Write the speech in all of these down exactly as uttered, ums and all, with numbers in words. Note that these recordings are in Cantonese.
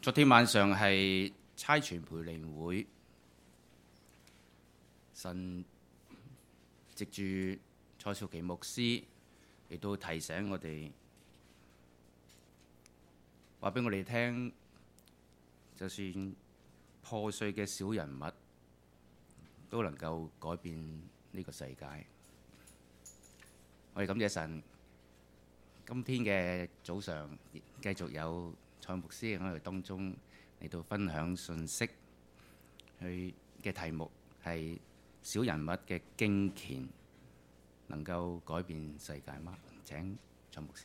昨天晚上係差傳培靈會，神藉住蔡少琪牧師嚟到提醒我哋，話俾我哋聽，就算破碎嘅小人物都能夠改變呢個世界。我哋感謝神，今天嘅早上繼續有蔡牧師喺我哋當中嚟到分享信息，佢嘅題目係小人物嘅敬虔能夠改變世界嗎？請蔡牧師。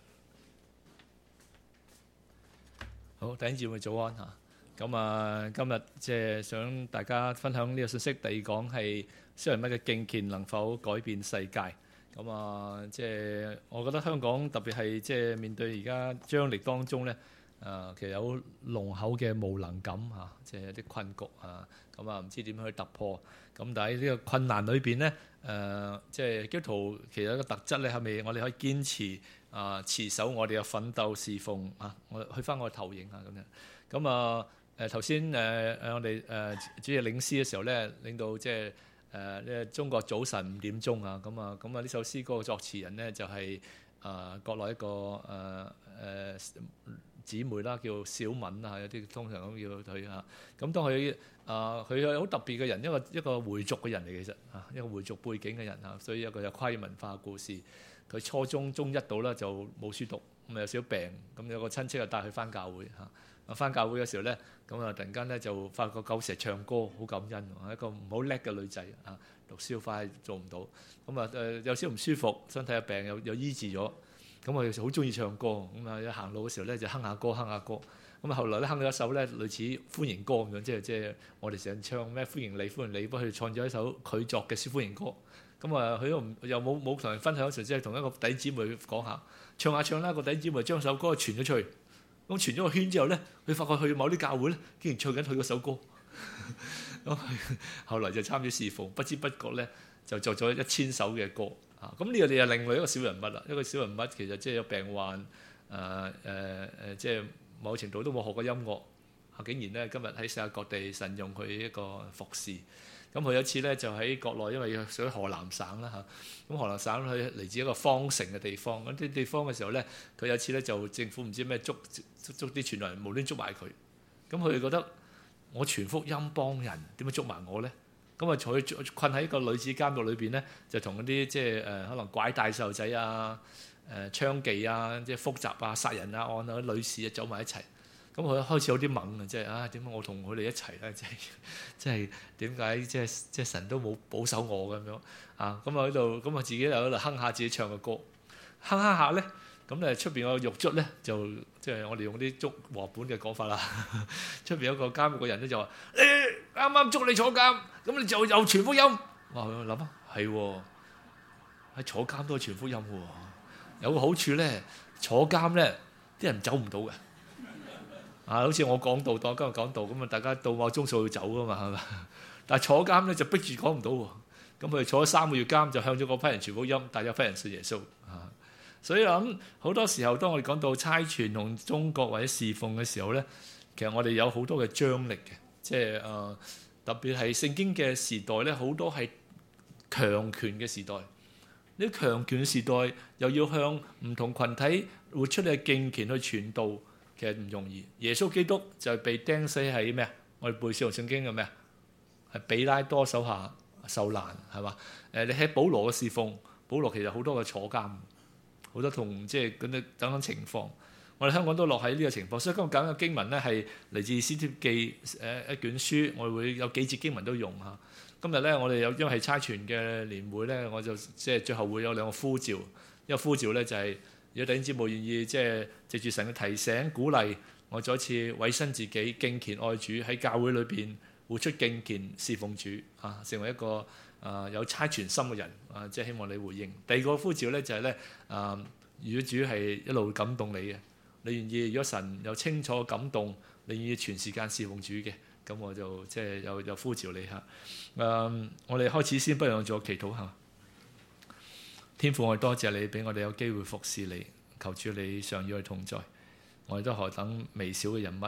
好，弟兄姊妹早安嚇。咁啊，今日即係想大家分享呢個信息，第二講係小人物嘅敬虔能否改變世界。咁啊，即係我覺得香港特別係即係面對而家張力當中咧，誒其實有濃厚嘅無能感嚇，即係啲困局啊，咁啊唔知點樣去突破。咁但係呢個困難裏邊咧，誒即係基督徒其實一個特質咧，係咪我哋可以堅持啊持守我哋嘅奮鬥侍奉啊？我去翻我嘅投影啊咁樣。咁啊誒頭先誒誒我哋誒主日領詩嘅時候咧，領到即係。誒呢個中國早晨五點鐘啊，咁啊咁啊呢首詩歌嘅作詞人呢，就係、是、啊、呃、國內一個誒誒姊妹啦，叫小敏啊，有啲通常咁叫佢嚇。咁當佢啊佢係好特別嘅人，一個一個回族嘅人嚟，其實啊一個回族背景嘅人啊，所以一個有跨越文化嘅故事。佢初中中一到啦就冇書讀，咁有少少病，咁有個親戚就帶佢翻教會嚇。啊翻教會嘅時候咧，咁啊突然間咧就發覺狗成日唱歌，好感恩喎，一個唔好叻嘅女仔啊，讀書快做唔到，咁啊誒有少少唔舒服，身體嘅病又又醫治咗，咁我好中意唱歌，咁啊一行路嘅時候咧就哼下歌哼下歌，咁啊後來咧哼咗一首咧類似歡迎歌咁樣，即係即係我哋成日唱咩歡迎你歡迎你，不過佢創咗一首佢作嘅歡迎歌，咁啊佢又唔又冇冇同人分享，純粹係同一個弟姊妹講下，唱下唱啦，個弟姊妹將首歌傳咗出去。咁傳咗個圈之後咧，佢發覺去某啲教會咧，竟然唱緊佢嗰首歌。咁後來就參與侍奉，不知不覺咧就作咗一千首嘅歌。啊，咁呢個你又另外一個小人物啦。一個小人物其實即係有病患，誒誒誒，即係某程度都冇學過音樂，啊竟然咧今日喺世界各地神用佢一個服侍。咁佢有一次咧就喺國內，因為屬於河南省啦嚇。咁河南省佢嚟自一個方城嘅地方，咁啲地方嘅時候咧，佢有一次咧就政府唔知咩捉捉啲傳道人無端捉埋佢。咁佢哋覺得我傳福音幫人，點解捉埋我咧？咁啊，佢困喺一個女子監獄裏邊咧，就同嗰啲即係誒可能拐帶細路仔啊、誒娼妓啊、即係複雜啊、殺人啊案啊啲女士啊走埋一齊。咁佢開始有啲猛啊，即係啊點解我同佢哋一齊咧？即係即係點解即係即係神都冇保守我咁樣啊？咁啊喺度咁啊自己又喺度哼下自己唱嘅歌，哼哼下咧，咁咧出邊個獄卒咧就即係我哋用啲捉和本嘅講法啦。出邊有個監獄嘅人咧就話：你啱啱捉你坐監，咁你就又傳福音。我諗啊，係喎，喺坐監都係傳福音喎。有個好處咧，坐監咧啲人走唔到嘅。啊，好似我講道，當今日講道咁啊，大家到某鐘數要走噶嘛，係嘛？但係坐監咧就逼住講唔到喎。咁佢哋坐咗三個月監，就向咗嗰批人傳福音，但係有批人信耶穌啊。所以我諗好多時候，當我哋講到差傳同中國或者侍奉嘅時候咧，其實我哋有好多嘅張力嘅，即係誒特別係聖經嘅時代咧，好多係強權嘅時代。呢啲強權嘅時代又要向唔同群體活出你嘅敬虔去傳道。其實唔容易。耶穌基督就係被釘死喺咩啊？我哋背使徒聖經嘅咩啊？係比拉多手下受難係嘛？誒，你喺保羅嘅侍奉，保羅其實好多嘅坐監，好多同即係咁樣等等情況。我哋香港都落喺呢個情況，所以今日講嘅經文咧係嚟自《使徒記》誒一卷書，我哋會有幾節經文都用嚇。今日咧我哋有因為係差傳嘅年會咧，我就即係最後會有兩個呼召，一個呼召咧就係、是。如果弟兄姊妹願意即係藉住神嘅提醒鼓勵，我再一次委身自己敬虔愛主，喺教會裏邊活出敬虔侍奉主啊，成為一個啊有差傳心嘅人啊，即係希望你回應。第二個呼召咧就係咧啊，如果主係一路感動你嘅，你願意如果神有清楚感動，你願意全時間侍奉主嘅，咁我就即係有有呼召你嚇。誒，我哋開始先，不如我做個祈禱嚇。天父，我哋多謝你俾我哋有機會服侍你，求主你常與我哋同在。我哋都何等微小嘅人物，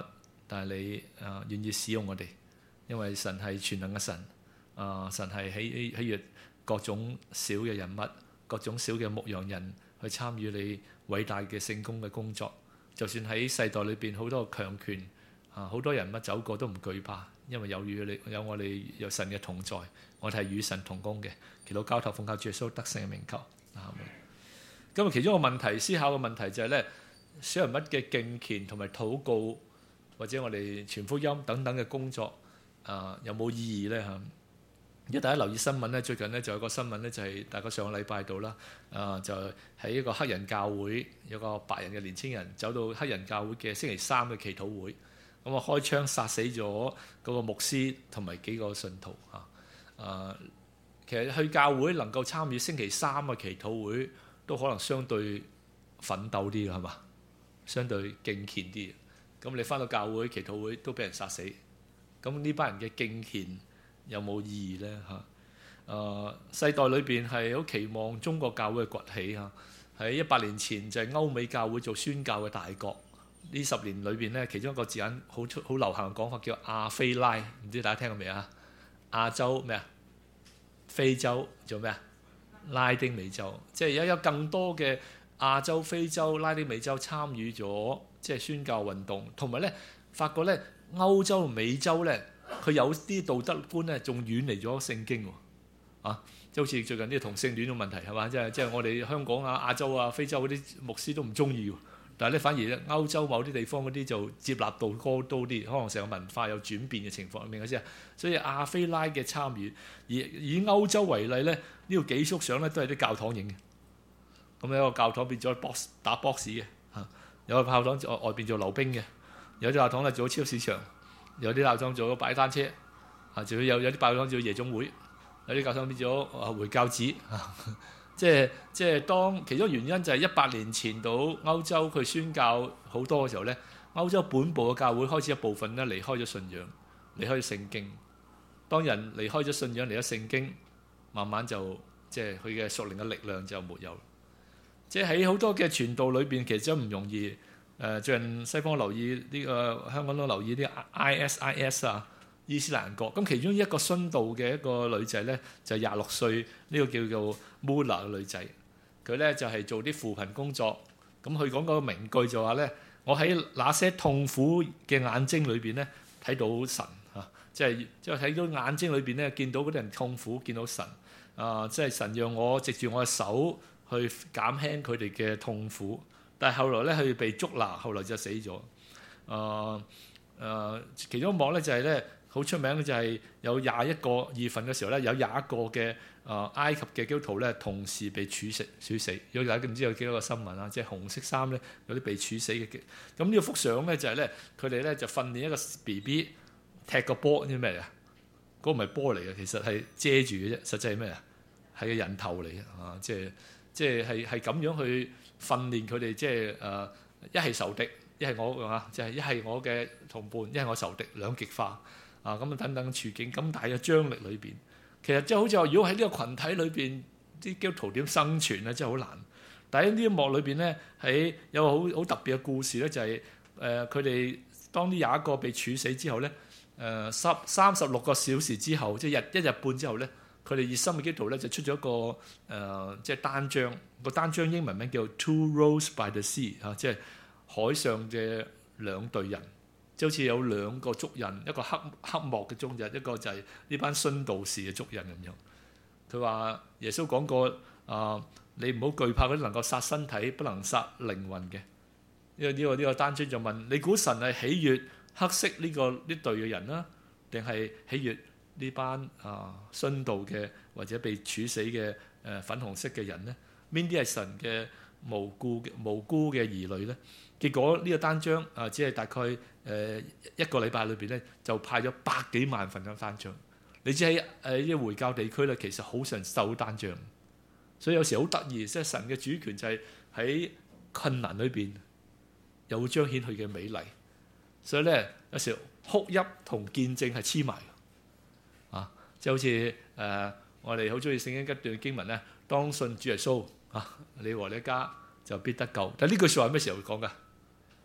但係你誒願意使用我哋，因為神係全能嘅神，啊、呃、神係喜喜悅各種小嘅人物、各種小嘅牧羊人去參與你偉大嘅聖工嘅工作。就算喺世代裏邊好多強權啊，好多人物走過都唔懼怕，因為有與你有我哋有神嘅同在，我哋係與神同工嘅。祈禱交託奉靠主耶穌得勝嘅名求。啊，咁啊，其中一個問題思考嘅問題就係咧，小人物嘅敬虔同埋禱告，或者我哋傳福音等等嘅工作啊，有冇意義咧嚇？如果大家留意新聞咧，最近咧就有個新聞咧，就係大概上個禮拜度啦，啊就喺一個黑人教會，有個白人嘅年青人走到黑人教會嘅星期三嘅祈禱會，咁啊開槍殺死咗嗰個牧師同埋幾個信徒嚇。啊，其實去教會能夠參與星期三嘅祈禱會，都可能相對奮鬥啲嘅係嘛，相對敬虔啲。咁你返到教會祈禱會都俾人殺死，咁呢班人嘅敬虔有冇意義呢？嚇？誒，世代裏邊係好期望中國教會嘅崛起嚇。喺一百年前就係歐美教會做宣教嘅大國。呢十年裏邊咧，其中一個字眼好出好流行嘅講法叫亞非拉，唔知大家聽過未啊？亞洲咩啊？非洲做咩啊？拉丁美洲，即係有有更多嘅亞洲、非洲、拉丁美洲參與咗即係宣教運動，同埋咧發覺咧歐洲、美洲咧。佢有啲道德觀咧，仲遠離咗聖經喎，啊，即係好似最近啲同性戀嘅問題係嘛？即係即係我哋香港啊、亞洲啊、非洲嗰啲牧師都唔中意喎，但係咧反而咧歐洲某啲地方嗰啲就接納度高多啲，可能成個文化有轉變嘅情況，明唔明先啊？所以亞非拉嘅參與，而以歐洲為例咧，呢個幾幅相咧都係啲教堂影嘅，咁有個教堂變咗 box 打 box 嘅，嚇，有個教堂外邊做溜冰嘅，有啲教堂咧做超市場。有啲教堂做咗擺單車，啊，仲有有啲教堂做夜總會，有啲教堂變咗啊回教寺，啊、即係即係當其中原因就係一百年前到歐洲佢宣教好多嘅時候咧，歐洲本部嘅教會開始一部分咧離開咗信仰，離開咗聖經。當人離開咗信仰，離咗聖經，慢慢就即係佢嘅屬靈嘅力量就沒有。即係喺好多嘅傳道裏邊，其實真唔容易。誒最近西方留意呢、這個香港都留意啲 I S I S 啊，伊斯蘭國。咁其中一個殉道嘅一個女仔咧，就係廿六歲呢、這個叫做 Mula 嘅女仔。佢咧就係、是、做啲扶貧工作。咁佢講嗰個名句就話咧：我喺那些痛苦嘅眼睛裏邊咧睇到神嚇，即係即係睇到眼睛裏邊咧見到嗰啲人痛苦，見到神啊！即、呃、係、就是、神讓我藉住我嘅手去減輕佢哋嘅痛苦。但係後來咧，佢被捉拿，後來就死咗。誒、呃、誒、呃，其中一幕咧就係咧好出名咧，就係有廿一個二月份嘅時候咧，有廿一個嘅誒、呃、埃及嘅基督徒咧，同時被處死處死。如果大家唔知有幾多個新聞啊，即係紅色衫咧有啲被處死嘅。咁呢個幅相咧就係咧，佢哋咧就訓練一個 B B 踢個波，知咩嚟啊？嗰、那個唔係波嚟嘅，其實係遮住嘅啫。實際係咩啊？係個人頭嚟嘅啊！即係即係係係咁樣去。訓練佢哋即係誒一係仇敵，一係我啊，即係一係我嘅同伴，一係我仇敵，兩極化啊咁啊等等處境咁大嘅張力裏邊，其實即係好似話，如果喺呢個群體裏邊啲基督徒點生存咧，真係好難。但喺呢一幕裏邊咧，喺有個好好特別嘅故事咧，就係誒佢哋當呢廿一個被處死之後咧，誒三三十六個小時之後，即係日一日半之後咧。佢哋熱心嘅基督徒咧就出咗一個誒、呃，即係單張。個單張英文名叫 Two Rows by the Sea 嚇、啊，即係海上嘅兩隊人，即係好似有兩個足印，一個黑黑幕嘅足印，一個就係呢班殉道士嘅足印咁樣。佢話耶穌講過啊、呃，你唔好懼怕嗰啲能夠殺身體，不能殺靈魂嘅。呢個呢個呢個單張就問你估神係喜悅黑色呢、呢個呢隊嘅人啦，定係喜悅呢班啊殉道嘅或者被處死嘅誒、呃、粉紅色嘅人咧？邊啲係神嘅無辜嘅無辜嘅兒女咧？結果呢個單張啊，只係大概誒、呃、一個禮拜裏邊咧，就派咗百幾萬份嘅單張。你知喺誒呢個回教地區咧，其實好常收單張，所以有時好得意，即係神嘅主權就係喺困難裏邊又會彰顯佢嘅美麗。所以咧有時哭泣同見證係黐埋。啊，即係好似誒、呃，我哋好中意聖經一段經文咧，當信主耶穌啊，你和你家就必得救。但係呢句説話咩時候會講㗎？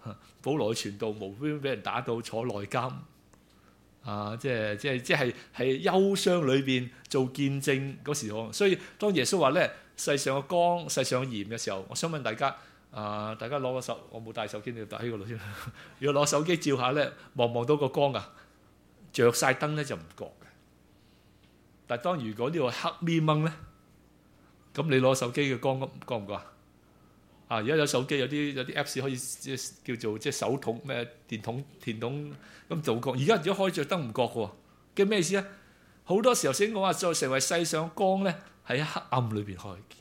保羅傳道無端俾人打到坐內監，啊！即係即係即係喺憂傷裏邊做見證嗰時候，所以當耶穌話咧世上嘅光、世上嘅鹽嘅時候，我想問大家啊，大家攞個手，我冇帶手機，你要帶喺個度先。如果攞手機照下咧，望望到個光啊，着晒燈咧就唔覺嘅。但係當如果呢個黑咪掹咧，咁你攞手機嘅光覺唔覺啊？啊！而家有手機有啲有啲 Apps 可以即係叫做即係手筒咩電筒電筒咁做光。而家如果開着燈唔覺嘅喎，嘅咩意思咧？好多時候先講話再成為世上光咧，喺黑暗裏邊開見。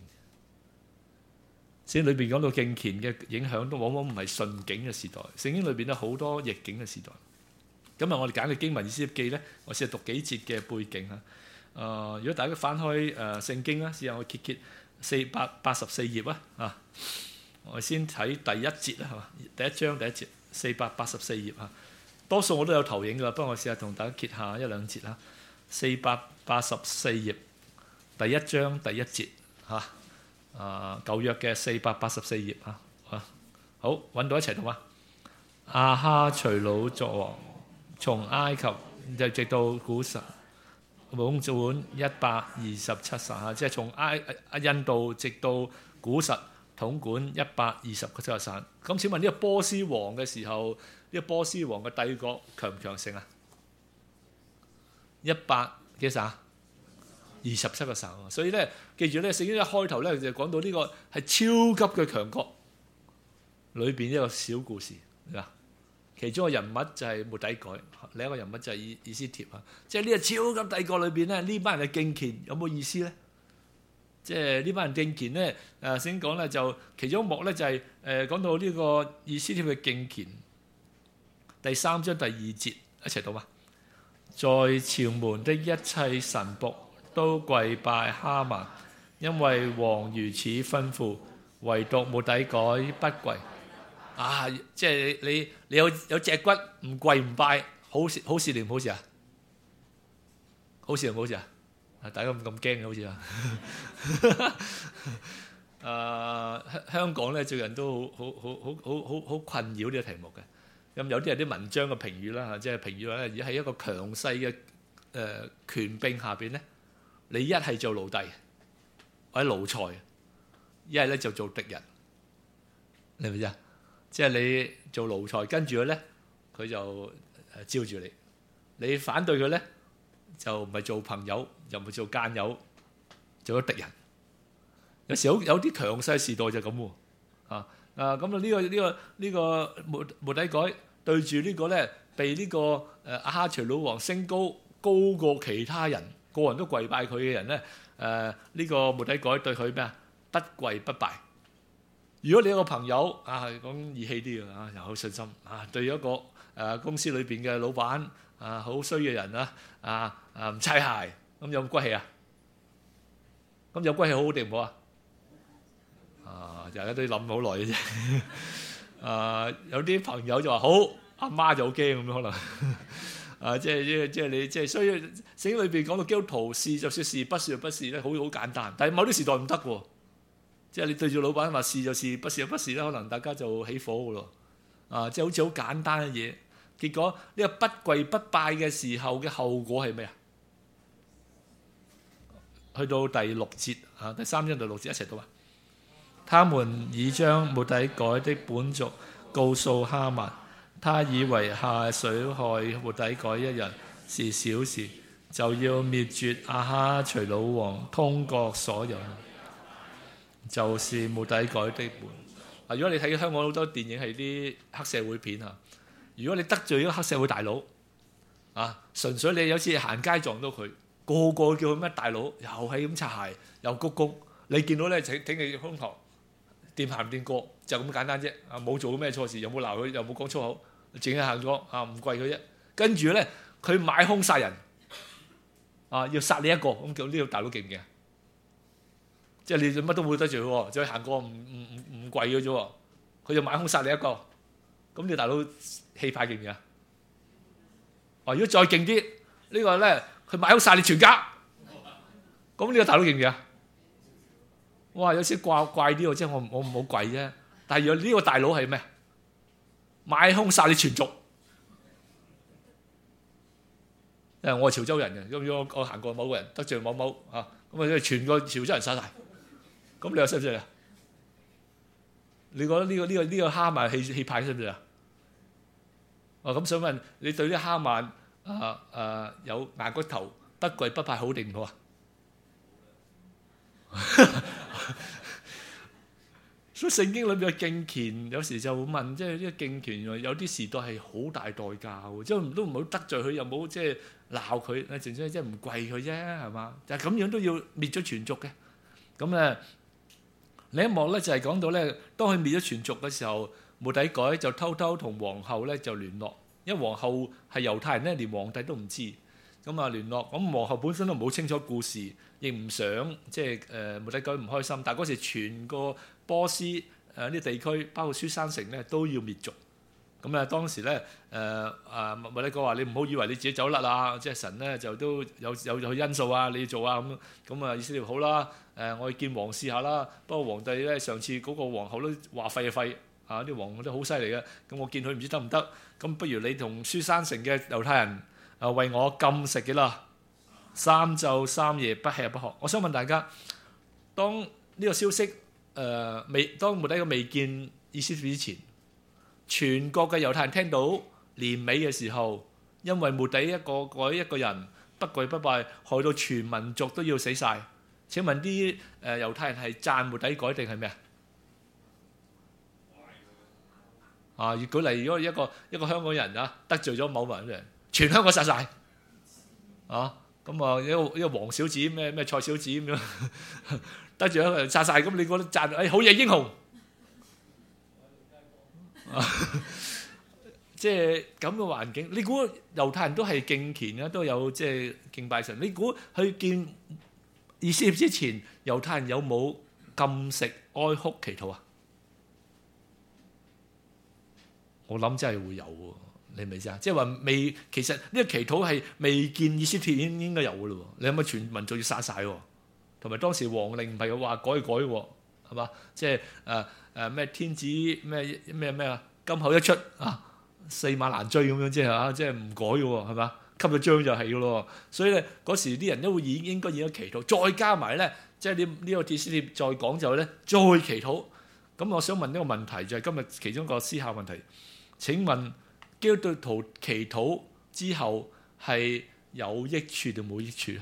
聖經裏邊講到敬虔嘅影響都往往唔係順境嘅時代，聖經裏邊咧好多逆境嘅時代。今日我哋揀嘅經文《以斯帖記》咧，我試下讀幾節嘅背景啊。誒、呃，如果大家翻開誒、呃、聖經啦，試下我揭揭四百八十四頁啊啊！我先睇第一節啦，係嘛？第一章第一節，四百八十四頁啊。多數我都有投影㗎，不過我試下同大家揭下一兩節啦。四百八十四頁，第一章第一節嚇。啊，舊約嘅四百八十四頁啊。好，揾到一齊讀啊。亞哈隨魯作王，從埃及就直到古實，統管一百二十七省啊，即係從埃印度直到古實。統管一百二十個七個省。咁請問呢個波斯王嘅時候，呢、這個波斯王嘅帝國強唔強盛啊？一百幾省？二十七個省。所以咧，記住咧，聖經一開頭咧就講到呢個係超級嘅強國裏邊一個小故事，嗱，其中嘅人物就係末底改，另一個人物就係以以斯帖啊。即係呢個超級帝國裏邊咧，呢班人嘅敬虔有冇意思咧？即係呢班人敬虔咧，誒先講咧就其中一幕咧就係誒講到呢個以斯帖嘅敬虔，第三章第二節一齊讀嘛。在朝門的一切臣僕都跪拜哈曼，因為王如此吩咐，唯獨末底改不跪。啊！即係你你你有有隻骨唔跪唔拜，好事好事定唔好事啊？好事定唔好事啊？大家咁咁驚嘅好似啊！誒香港咧最近都好好好好好好困擾呢個題目嘅。咁有啲係啲文章嘅評語啦嚇，即係評語話咧，而喺一個強勢嘅誒權柄下邊咧，你一係做奴隸或者奴才，一係咧就做敵人，你明唔明啊？即係你做奴才跟住佢咧，佢就誒招住你；你反對佢咧，就唔係做朋友，又唔係做奸友，做咗敵人。有時好有啲強勢時代就咁喎，啊啊咁啊呢個呢個呢個末末底改對住呢個咧，被呢個誒亞哈隨魯王升高高過其他人，個人都跪拜佢嘅人咧，誒呢個末底改對佢咩啊？不跪不拜。如果你有個朋友啊，講義氣啲嘅啊，又好信心啊，對一個誒公司裏邊嘅老闆啊，好衰嘅人啊，啊啊唔擦鞋，咁有冇骨氣啊？咁有骨氣好好定唔好啊？啊，大家都諗好耐嘅啫。啊，有啲朋友就話好，阿媽就好驚咁樣可能。啊，即係即係即係你即係，所以聖經裏邊講到基督徒是就說是，不是就不是咧，好好簡單。但係某啲時代唔得喎，即係你對住老闆話是就是，不是就不是咧，可能大家就起火嘅咯。啊，即係好似好簡單嘅嘢，結果呢個不跪不拜嘅時候嘅後果係咩啊？去到第六節啊，第三章第六節一齊讀啊！他們已將末底改的本族告訴哈曼，他以為下水害末底改一人是小事，就要滅絕亞哈隨魯王通國所有，就是末底改的本。啊，如果你睇香港好多電影係啲黑社會片啊，如果你得罪咗黑社會大佬啊，純粹你有次行街撞到佢，個個叫佢咩大佬，又係咁擦鞋，又鞠躬，你見到咧挺挺起胸膛，掂行掂過，就咁簡單啫。啊，冇做咩錯事，又冇鬧佢，又冇講粗口，淨係行咗啊，唔跪佢啫。跟住咧，佢買兇殺人，啊，要殺你一個，咁叫呢個大佬勁唔勁？即係你乜都冇得罪喎，就行過唔唔唔唔跪嘅啫喎，佢就買兇殺你一個，咁你大佬氣派勁唔勁啊？啊，如果再勁啲，呢個咧佢買兇殺你全家，咁呢個大佬勁唔勁啊？哇！有時怪怪啲喎，即係我我唔好跪啫。但係如果呢個大佬係咩？ 買兇殺你全族。因為我係潮州人嘅，咁如果我行過某個人得罪某某啊，咁啊全個潮州人殺晒。咁你話識唔識啊？你覺得呢、呢個呢、呢個呢、呢個哈曼氣氣派識唔識啊？啊咁想問你對呢哈曼啊啊有硬骨頭，不跪不拜好定唔好啊？所以聖經裏面嘅敬虔，有時就會問，即係呢個敬虔原來有啲時代係好大代價喎，即係都唔好得罪佢，又冇即係鬧佢，啊，淨係即係唔跪佢啫，係嘛？但係咁樣都要滅咗全族嘅。咁咧另一幕咧就係講到咧，當佢滅咗全族嘅時候，末底改就偷偷同皇后咧就聯絡，因為皇后係猶太人咧，連皇帝都唔知。咁啊聯絡，咁皇后本身都唔好清楚故事，亦唔想即係誒末底改唔開心。但係嗰時全個波斯誒啲地區，包括書珊城咧都要滅族。咁啊當時咧誒啊末底改話：你唔好以為你自己走甩啊！即係神咧就都有有有因素啊，你要做啊咁。咁啊以色列好啦，誒我去見王試下啦。不過皇帝咧上次嗰個皇后都話廢就廢啊！啲皇后都好犀利嘅。咁我見佢唔知得唔得？咁不如你同書珊城嘅猶太人啊為我禁食嘅啦，三晝三夜不吃不喝。我想問大家，當呢個消息誒、呃、未當末底改未見以斯帖之前，全國嘅猶太人聽到年尾嘅時候，因為末底一個改一個人不跪不拜，害到全民族都要死晒。請問啲誒猶太人係讚末底改定係咩啊？啊！舉例，如果一個一個香港人啊得罪咗某人嘅人，全香港殺晒啊！咁啊，一個一個黃小子咩咩蔡小子咁樣得罪一個人殺晒，咁你覺得讚誒好嘢英雄？即係咁嘅環境，你估猶太人都係敬虔嘅，都有即係敬拜神。你估去見以斯帖之前，猶太人有冇禁食、哀哭、祈禱啊？我諗真係會有喎，你明唔明啊？即係話未，其實呢個祈禱係未見以斯帖應應該有嘅咯。你有冇全民族要殺晒喎？同埋當時皇令唔係話改改喎，係嘛？即係誒誒咩天子咩咩咩啊？金口一出啊，四馬難追咁樣，即係嚇，即係唔改嘅喎，係嘛？吸咗章就係嘅咯。所以咧嗰時啲人都會已應該已經祈禱，再加埋咧，即係呢呢個以斯帖再講就咧再祈禱。咁我想問呢個問題就係今日其中一個思考問題。請問基督徒祈禱之後係有益處定冇益處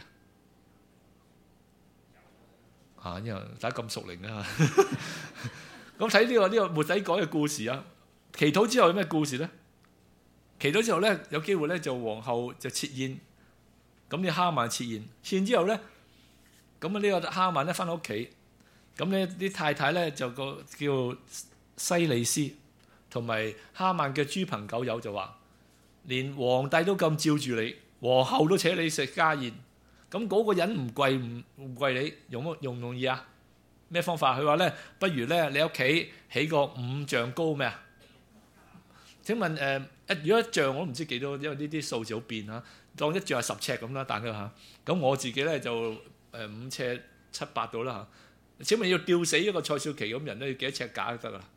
啊？因為大家咁熟靈啊！咁睇呢個呢個末底改嘅故事啊，祈禱之後有咩故事咧？祈禱之後咧，有機會咧就皇后就設宴，咁呢哈曼設宴，設宴之後咧，咁啊呢個哈曼咧翻到屋企，咁咧啲太太咧就個叫西利斯。同埋哈曼嘅豬朋狗友就話，連皇帝都咁照住你，皇后都請你食家宴，咁嗰個人唔跪唔唔跪你，容唔容唔容易啊？咩方法？佢話咧，不如咧你屋企起個五丈高咩啊？請問誒一、呃、如果一丈我都唔知幾多，因為呢啲數字好變嚇，當一丈係十尺咁啦，但佢嚇，咁我自己咧就誒五尺七八度啦嚇。請問要吊死一個蔡少琪咁人咧，要幾多尺架就得噶啦？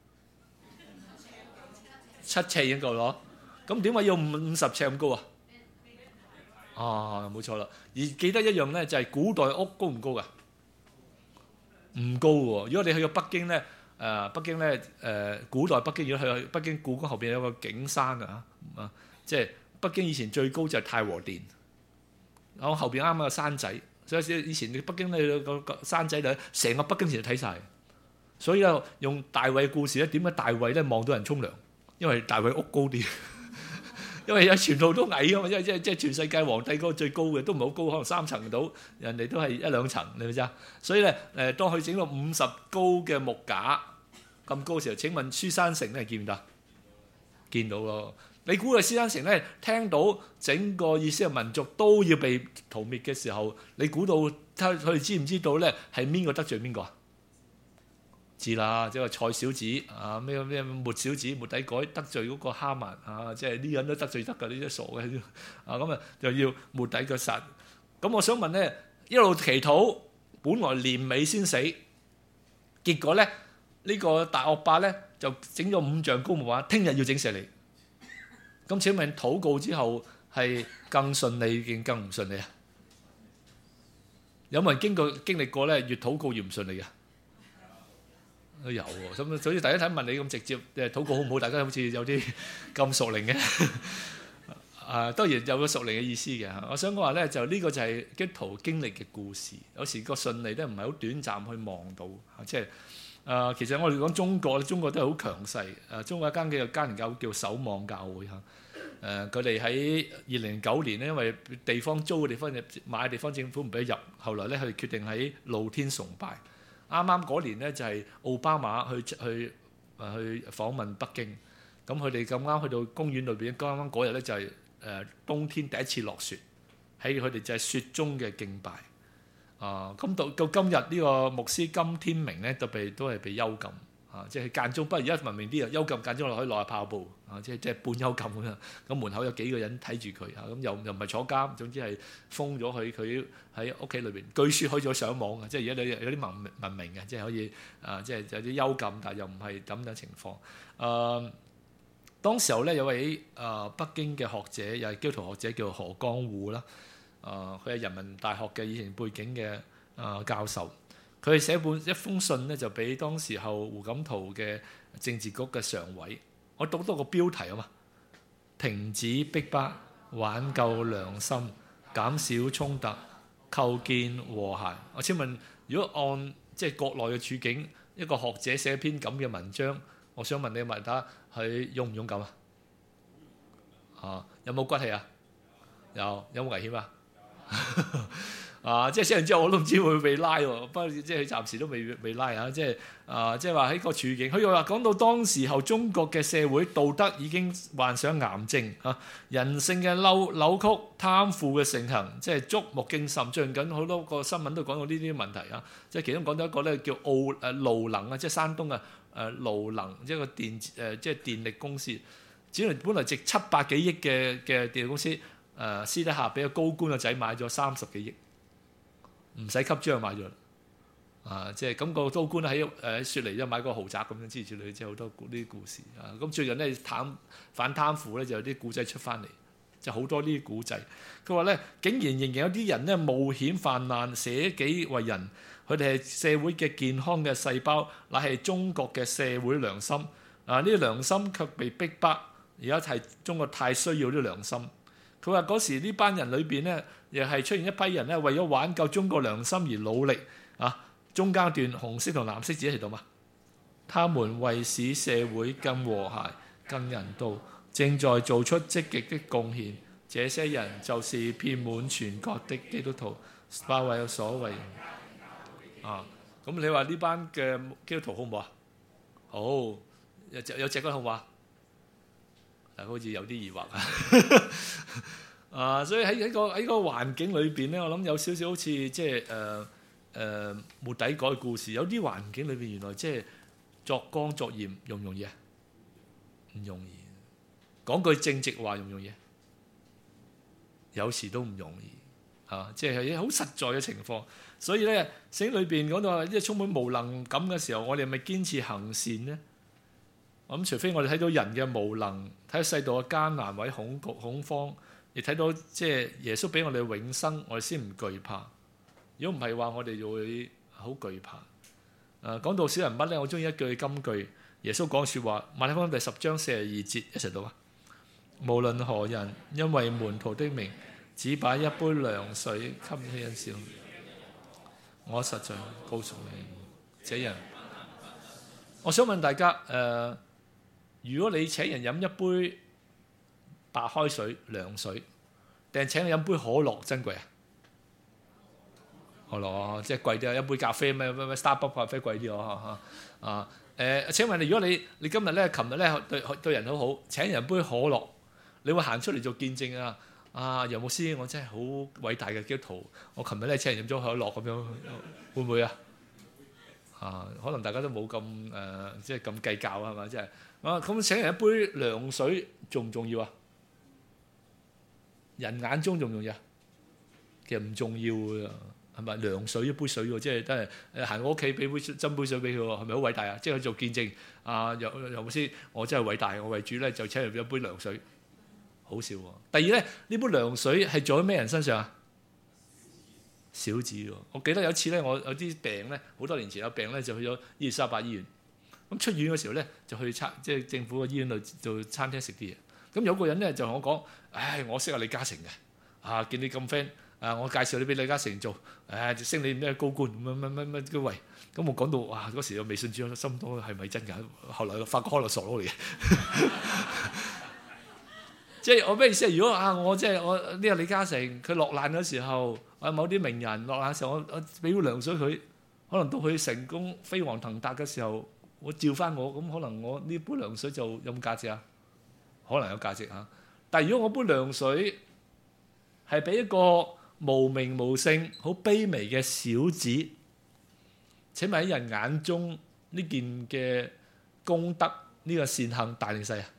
七尺已經夠咯，咁點解要五五十尺咁高啊？啊，冇錯啦。而記得一樣咧，就係古代屋高唔高噶？唔高喎。如果你去到北京咧，誒北京咧誒古代北京，如果去北京故宮後邊有個景山啊，啊，即係北京以前最高就係太和殿，我後邊啱啱個山仔，所以以前北京咧個個山仔咧，成個北京城都睇晒。所以咧用大衛故事咧，點解大衛咧望到人沖涼？因為大衛屋高啲，因為有全部都矮啊嘛，因為即係即係全世界皇帝嗰個最高嘅都唔係好高，可能三層到，人哋都係一兩層，你明唔明啊？所以咧誒，當佢整到五十高嘅木架咁高嘅時候，請問書珊城咧見唔得？見到咯。你估啊書珊城咧聽到整個以色列民族都要被屠滅嘅時候，你估到佢哋知唔知道咧係邊個得罪邊個啊？知啦，即係蔡小子啊，咩咩末小子末底改得罪嗰個哈曼啊，即係呢人都得罪得㗎，呢啲傻嘅啊，咁啊就要末底改殺。咁我想問咧，一路祈禱，本來年尾先死，結果咧呢個大惡霸咧就整咗五丈高木話，聽日要整石嚟。 咁請問禱告之後係更順利定更唔順利啊？有冇人經過經歷過咧？越禱告越唔順利嘅？都有喎。咁所以第一睇問你咁直接，誒禱告好唔好？大家好似有啲咁屬靈嘅。啊，當然有個屬靈嘅意思嘅。我想講話咧，就呢個就係基督徒經歷嘅故事。有時個順利咧唔係好短暫去望到，即係誒。其實我哋講中國咧，中國都係好強勢。誒，中國一間嘅家庭教會叫守望教會嚇。誒，佢哋喺二零零九年咧，因為地方租嘅地方入買地方，政府唔俾入，後來咧佢哋決定喺露天崇拜。啱啱嗰年咧就係奧巴馬去去誒去訪問北京，咁佢哋咁啱去到公園裏邊，啱啱嗰日咧就係誒冬天第一次落雪，喺佢哋就係雪中嘅敬拜。啊，咁到到今日呢個牧師金天明咧，特別都係被幽禁。啊！即係間中，不過而家文明啲啊，幽禁間中落可以落下炮步啊！即係即係半幽禁咁樣。咁門口有幾個人睇住佢啊！咁又又唔係坐監，總之係封咗佢。佢喺屋企裏邊，據說可以咗上網嘅，即係而家有有啲文文明嘅，即係可以啊！即係有啲幽禁，但係又唔係咁嘅情況。誒，當時候咧有位誒北京嘅學者，又係基督徒學者，叫何江戶啦。誒，佢係人民大學嘅以前背景嘅誒教授。佢寫本一封信咧，就俾當時候胡錦濤嘅政治局嘅常委。我讀多個標題啊嘛，停止逼迫，挽救良心，減少衝突，構建和諧。我請問，如果按即係國內嘅處境，一個學者寫一篇咁嘅文章，我想問你問下佢勇唔勇敢啊？啊，有冇骨氣啊？有，有冇危險啊？啊！即係寫完之後，我都唔知會唔會被拉喎。不過即係佢暫時都未未拉啊！即係啊！即係話喺個處境，佢又話講到當時候中國嘅社會道德已經患上癌症啊，人性嘅扭扭曲、貪腐嘅盛行，即係觸目驚心。最近好多個新聞都講到呢啲問題啊！即係其中講到一個咧叫澳誒勞能啊，即係山東啊誒勞能一個電誒即係電力公司，只係本來值七百幾億嘅嘅電力公司誒、呃，私底下俾個高官嘅仔買咗三十幾億。唔使吸章買咗啦，啊！即係咁個高官喺誒雪梨就買個豪宅咁樣之類之類，即係好多呢啲故事啊！咁最近咧貪反貪腐咧就有啲古仔出翻嚟，就好多呢啲古仔。佢話咧，竟然仍然有啲人咧冒險犯難，捨己為人，佢哋係社會嘅健康嘅細胞，乃係中國嘅社會良心啊！呢啲良心卻被逼迫，而家係中國太需要呢啲良心。佢話嗰時呢班人裏邊咧，又係出現一批人咧，為咗挽救中國良心而努力啊！中間段紅色同藍色字喺度嘛？他們為使社會更和諧、更人道，正在做出積極的貢獻。這些人就是遍滿全國的基督徒，包圍所謂啊！咁你話呢班嘅基督徒好唔好啊？好，有隻有隻嗰好唔好啊？好似有啲疑惑啊！啊，所以喺喺個喺個環境裏邊咧，我諗有少少好似即係誒誒冇底改嘅故事。有啲環境裏邊原來即係作光作鹽容唔容易啊？唔容易。講句正直話容唔容易啊？有時都唔容易啊！即係係好實在嘅情況。所以咧，聖經裏邊講到話，即係充滿無能感嘅時候，我哋係咪堅持行善呢？咁除非我哋睇到人嘅無能，睇到世道嘅艱難或者恐懼恐慌，亦睇到即係耶穌俾我哋永生，我哋先唔懼怕。如果唔係話，我哋就會好懼怕。誒，講到小人物咧，我中意一句金句，耶穌講説話，馬太福音第十章四十二節一齊讀啊！無論何人，因為門徒的名，只把一杯涼水給這人少，我實在告訴你，這人，我想問大家誒。呃如果你請人飲一杯白開水、涼水，定係請人飲杯可樂，珍貴啊？可樂即係貴啲啊！一杯咖啡咩咩咩 Starbucks 咖啡貴啲啊嚇啊誒！請問你，如果你你今日咧、琴日咧對對人好好，請人飲杯可樂，你會行出嚟做見證啊？啊，楊牧師，我真係好偉大嘅基督徒，我琴日咧請人飲咗可樂咁樣，會唔會啊？啊，可能大家都冇咁誒，即係咁計較啊，係嘛？即係啊，咁請人一杯涼水重唔重要啊？人眼中重唔重要啊？其實唔重要㗎，係咪？涼水一杯水喎，即係都係誒行我屋企俾杯斟杯水俾佢喎，係咪好偉大啊？即係去做見證啊！楊楊牧師，我真係偉大，我為主咧就請人一杯涼水好少喎。第二咧，呢杯涼水係做喺咩人身上啊？小子喎。我記得有一次咧，我有啲病咧，好多年前有病咧，就去咗伊利沙伯醫院。咁出院嘅時候咧，就去餐即係政府嘅醫院度做餐廳食啲嘢。咁有個人咧就同我講：唉，我識阿李嘉誠嘅，啊見你咁 friend，啊我介紹你俾李嘉誠做，誒就升你咩高官乜乜乜乜嘅位。咁我講到哇嗰時我未信主，心諗係咪真㗎？後來發覺可能傻佬嚟嘅。即係我咩意思啊？如果啊我即係我呢個李嘉誠，佢落難嘅時候，啊某啲名人落難嘅時候，我我俾杯涼水佢，可能到佢成功飛黃騰達嘅時候，我照翻我，咁可能我呢杯涼水就有冇價值啊？可能有價值嚇。但係如果我杯涼水係俾一個無名無姓、好卑微嘅小子，請問喺人眼中呢件嘅功德，呢個善行大定細啊？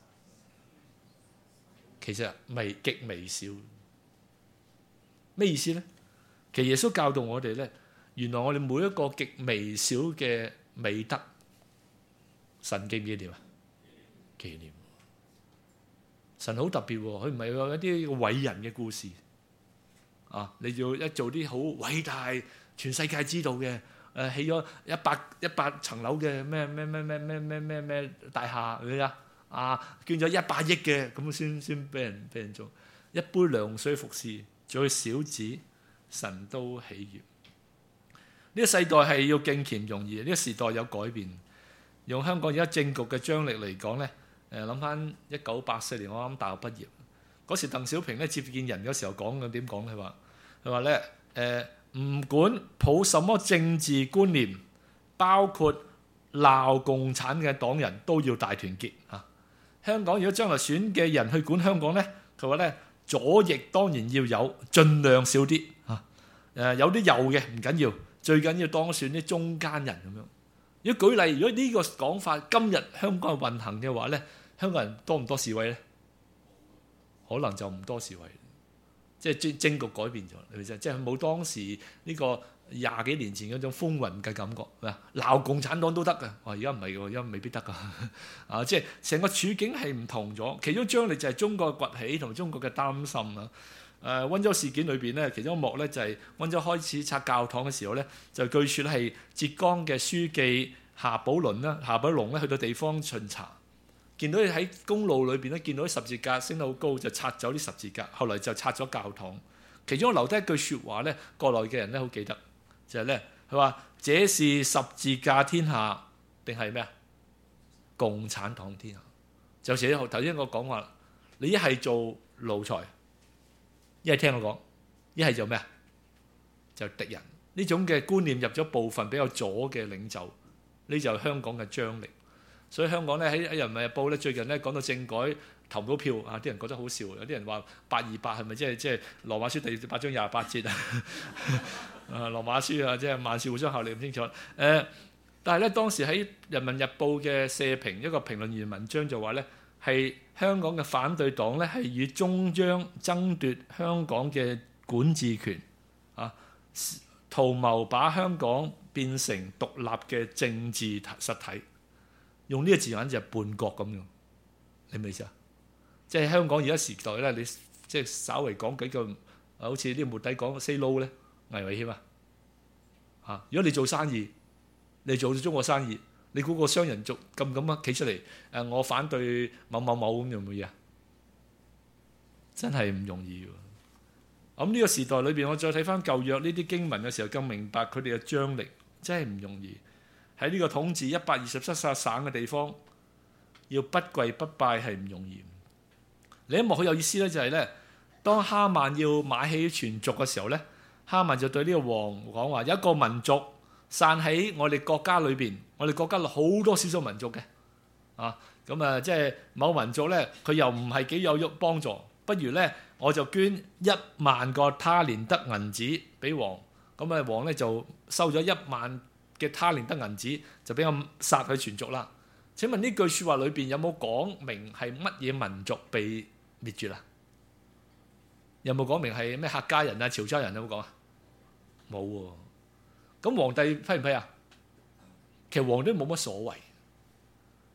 其實微極微小。咩意思咧？其實耶穌教導我哋咧，原來我哋每一個極微小嘅美德，神記唔記念啊？記念。神好特別喎，佢唔係有一啲偉人嘅故事啊！你要一做啲好偉大、全世界知道嘅，誒起咗一百一百層樓嘅咩咩咩咩咩咩咩咩大廈你啊！啊捐咗一百億嘅咁先先俾人俾人做一杯涼水服侍，做小子，神都喜悅。呢個世代係要敬虔容易，呢個時代有改變。用香港而家政局嘅張力嚟講咧。誒諗翻一九八四年，我啱大學畢業嗰時，鄧小平咧接見人嗰時候講嘅點講？佢話佢話咧誒唔管抱什麼政治觀念，包括鬧共產嘅黨人都要大團結嚇、啊。香港如果將來選嘅人去管香港咧，佢話咧左翼當然要有，盡量少啲嚇。誒、啊、有啲右嘅唔緊要，最緊要當選啲中間人咁樣。如果舉例，如果呢個講法今日香港運行嘅話咧，香港人多唔多示威咧？可能就唔多示威，即係政政局改變咗，係咪先？即係冇當時呢個廿幾年前嗰種風雲嘅感覺，係嘛？鬧共產黨都得㗎，哇！而家唔係喎，而家未必得㗎，啊！即係成個處境係唔同咗。其中張力就係中國嘅崛起同中國嘅擔心啊。誒溫州事件裏邊咧，其中一幕咧就係溫州開始拆教堂嘅時候咧，就據說係浙江嘅書記夏寶龍啦，夏寶龍咧去到地方巡查。見到你喺公路裏邊咧，見到啲十字架升得好高，就拆走啲十字架。後來就拆咗教堂。其中留低一句説話咧，國內嘅人咧好記得，就係咧，佢話：這是十字架天下定係咩啊？共產黨天下。就似頭先我講話，你一係做奴才，一係聽我講，一係做咩啊？就敵人。呢種嘅觀念入咗部分比較左嘅領袖，呢就係香港嘅張力。所以香港咧喺喺《人民日報》咧最近咧講到政改投唔到票啊，啲人覺得好笑。有啲人話八二八係咪即係即係羅馬書第八章廿八節啊？啊羅馬書啊，即係萬事互相效力，唔清楚。誒、呃，但係咧當時喺《人民日報》嘅社評一個評論員文章就話咧，係香港嘅反對黨咧係與中央爭奪香港嘅管治權啊，圖謀把香港變成獨立嘅政治實體。用呢個字眼就係叛國咁樣，你明唔明意思啊？即係香港而家時代咧，你即係稍微講幾句，好似啲末底講 say no 咧，危唔危險啊？嚇！如果你做生意，你做中國生意，你估個商人做咁咁啊企出嚟誒，我反對某某某咁容唔容易啊？真係唔容易喎！咁呢個時代裏邊，我再睇翻舊約呢啲經文嘅時候，更明白佢哋嘅張力真係唔容易。喺呢個統治一百二十七省嘅地方，要不跪不拜係唔容易。另一幕好有意思咧，就係咧，當哈曼要買起全族嘅時候咧，哈曼就對呢個王講話：有一個民族散喺我哋國家裏邊，我哋國家好多少數民族嘅啊，咁啊，即係某民族咧，佢又唔係幾有喐幫助，不如咧我就捐一萬個他連得銀子俾王，咁啊王咧就收咗一萬嘅他連得銀子，就俾我殺佢全族啦。請問呢句説話裏邊有冇講明係乜嘢民族被滅絕啊？有冇講明係咩客家人啊、潮州人有冇講啊？冇喎。咁皇帝批唔批啊？其實皇帝冇乜所謂，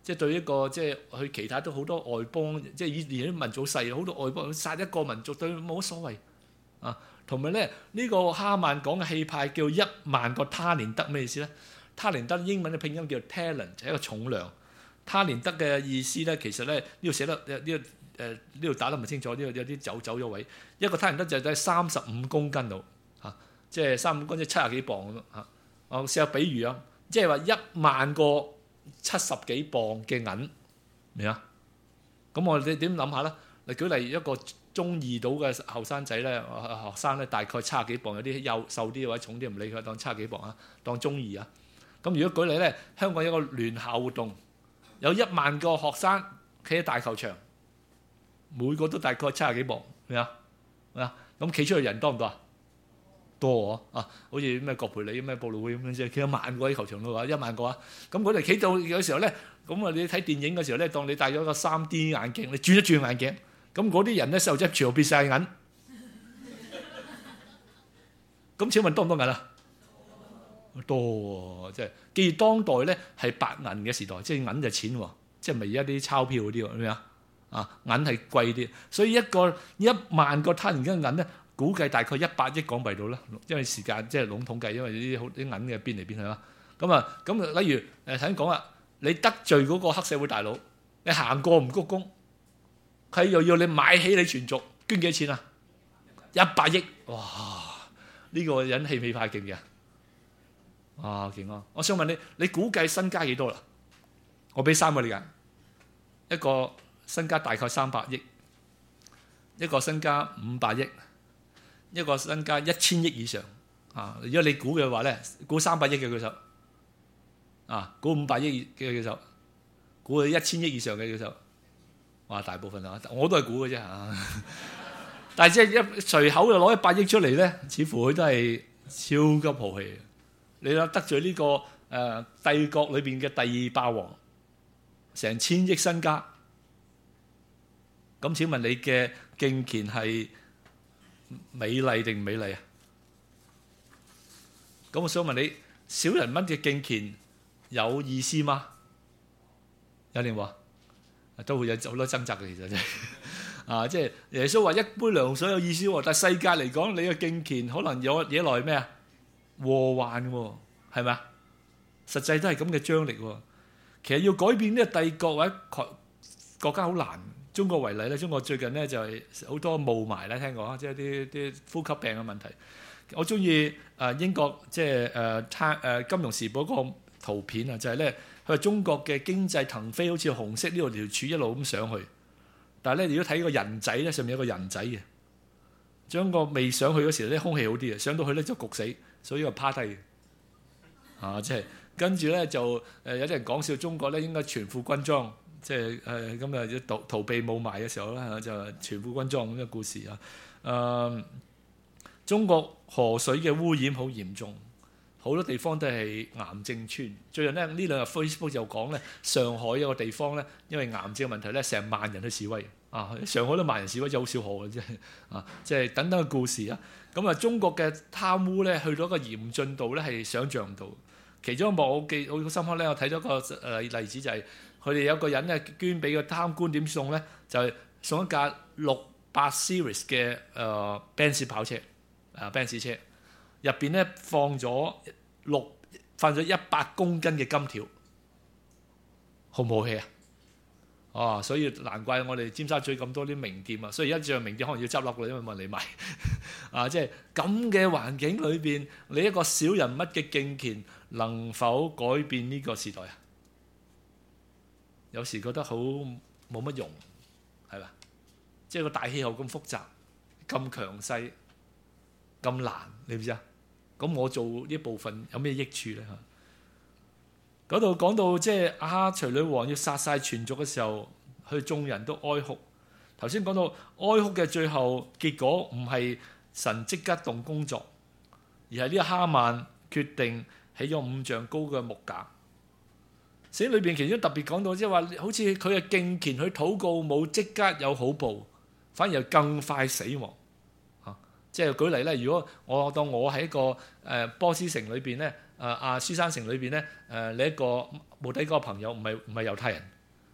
即係對一個即係去其他都好多外邦，即係以前啲民族細，好多外邦殺一個民族對冇乜所謂啊。同埋咧呢、這個哈曼講嘅氣派叫一萬個他連得，咩意思咧？他連得英文嘅拼音叫 talent， 就係一個重量。他連得嘅意思咧，其實咧呢度寫得呢個誒呢度打得唔清楚，呢度有啲走走咗位。一個他連得就係三十五公斤度嚇，即係三五公斤即係七十幾磅咁嚇。我試下比喻啊，即係話一萬個七十幾磅嘅銀，明啊？咁我哋點諗下咧？嚟舉例一個中二到嘅後生仔咧，學生咧大概七十幾磅，有啲幼瘦啲或者重啲唔理佢，當七十幾磅啊，當中二啊。咁如果舉例咧，香港有個聯校活動，有一萬個學生企喺大球場，每個都大概七十幾磅，明啊？啊，咁企出去人多唔多啊？多啊！啊，好似咩葛培理、咩布魯會咁樣啫，企一萬個喺球場度話一萬個啊！咁佢哋企到有時候咧，咁啊你睇電影嘅時候咧，當你戴咗個三 D 眼鏡，你轉一轉眼鏡，咁嗰啲人咧細路仔全部變晒銀。咁請問多唔多銀啊？多喎，即係既然當代咧係白銀嘅時代，即係銀就錢喎，即係唔係而家啲鈔票嗰啲喎，咩啊？啊，銀係貴啲，所以一個一萬個他連得銀咧。估計大概一百億港幣到啦，因為時間即係籠統計，因為呢啲好啲銀嘅變嚟變去啦。咁啊，咁例如誒頭先講啦，你得罪嗰個黑社會大佬，你行過唔鞠躬，佢又要你買起你全族，捐幾多錢啊？一百億，哇！呢、這個人氣味派勁嘅，啊勁啊！我想問你，你估計身家幾多啦？我俾三個你㗎，一個身家大概三百億，一個身家五百億。一個身家一千億以上啊！如果你估嘅話咧，估三百億嘅舉手啊，估五百億嘅舉手，估一千億以上嘅舉手，哇！大部分啊，我都係估嘅啫嚇。但係即係一隨口就攞一百億出嚟咧，似乎佢都係超級豪氣。你諗得罪呢、這個誒、呃、帝國裏邊嘅第二霸王，成千億身家，咁請問你嘅敬虔係美麗定唔美麗啊？咁我想問你，小人物嘅敬虔有意思嗎？有定話都會有好多掙扎嘅，其實真係啊！即係耶穌話一杯涼水有意思喎，但係世界嚟講，你嘅敬虔可能有惹來咩啊？禍患喎，係咪啊？實際都係咁嘅張力喎。其實要改變呢個帝國或者國家好難。中國為例咧，中國最近咧就係好多霧霾咧，聽講啊，即係啲啲呼吸病嘅問題。我中意誒英國即係誒《誒金融時報》嗰個圖片啊，就係咧佢話中國嘅經濟騰飛，好似紅色呢度條柱一路咁上去。但係咧，如果睇個人仔咧，上面有個人仔嘅，將個未上去嗰時咧，空氣好啲嘅，上到去咧就焗死，所以個趴低嘅。啊，即係跟住咧就誒有啲人講笑，中國咧應該全副軍裝。即係誒咁啊！逃逃避霧霾嘅時候咧，就全副軍裝咁嘅故事啊！誒、呃，中國河水嘅污染好嚴重，好多地方都係癌症村。最近咧呢兩日 Facebook 就講咧，上海有個地方咧，因為癌症嘅問題咧，成萬人去示威啊！上海都萬人示威，真係好少可嘅啫啊！即係等等嘅故事啊！咁啊，中國嘅貪污咧，去到一個嚴峻度咧，係想像唔到。其中一幕我記我好深刻咧，我睇咗個誒例子就係、是。佢哋有個人咧捐俾個貪官點送咧，就係、是、送一架六百 series 嘅誒 Benz 跑車，啊 Benz 車入邊咧放咗六放咗一百公斤嘅金條，好唔好氣啊？哦，所以難怪我哋尖沙咀咁多啲名店啊，所以一樣名店可能要執笠啦，因為冇人嚟買啊！即係咁嘅環境裏邊，你一個小人物嘅敬虔能否改變呢個時代啊？有時覺得好冇乜用，係嘛？即係個大氣候咁複雜、咁強勢、咁難，你知唔知啊？咁我做呢部分有咩益處咧？嚇！嗰度講到即係亞哈隨女王要殺晒全族嘅時候，佢眾人都哀哭。頭先講到哀哭嘅最後結果，唔係神即刻動工作，而係呢個哈曼決定起咗五丈高嘅木架。聖經裏邊其中特別講到，即係話好似佢嘅敬虔，佢禱告冇即刻有好報，反而更快死亡。嚇、啊！即係舉例咧，如果我當我喺一個誒、呃、波斯城裏邊咧，誒阿書珊城裏邊咧，誒、呃、你一個無底嗰個朋友唔係唔係猶太人，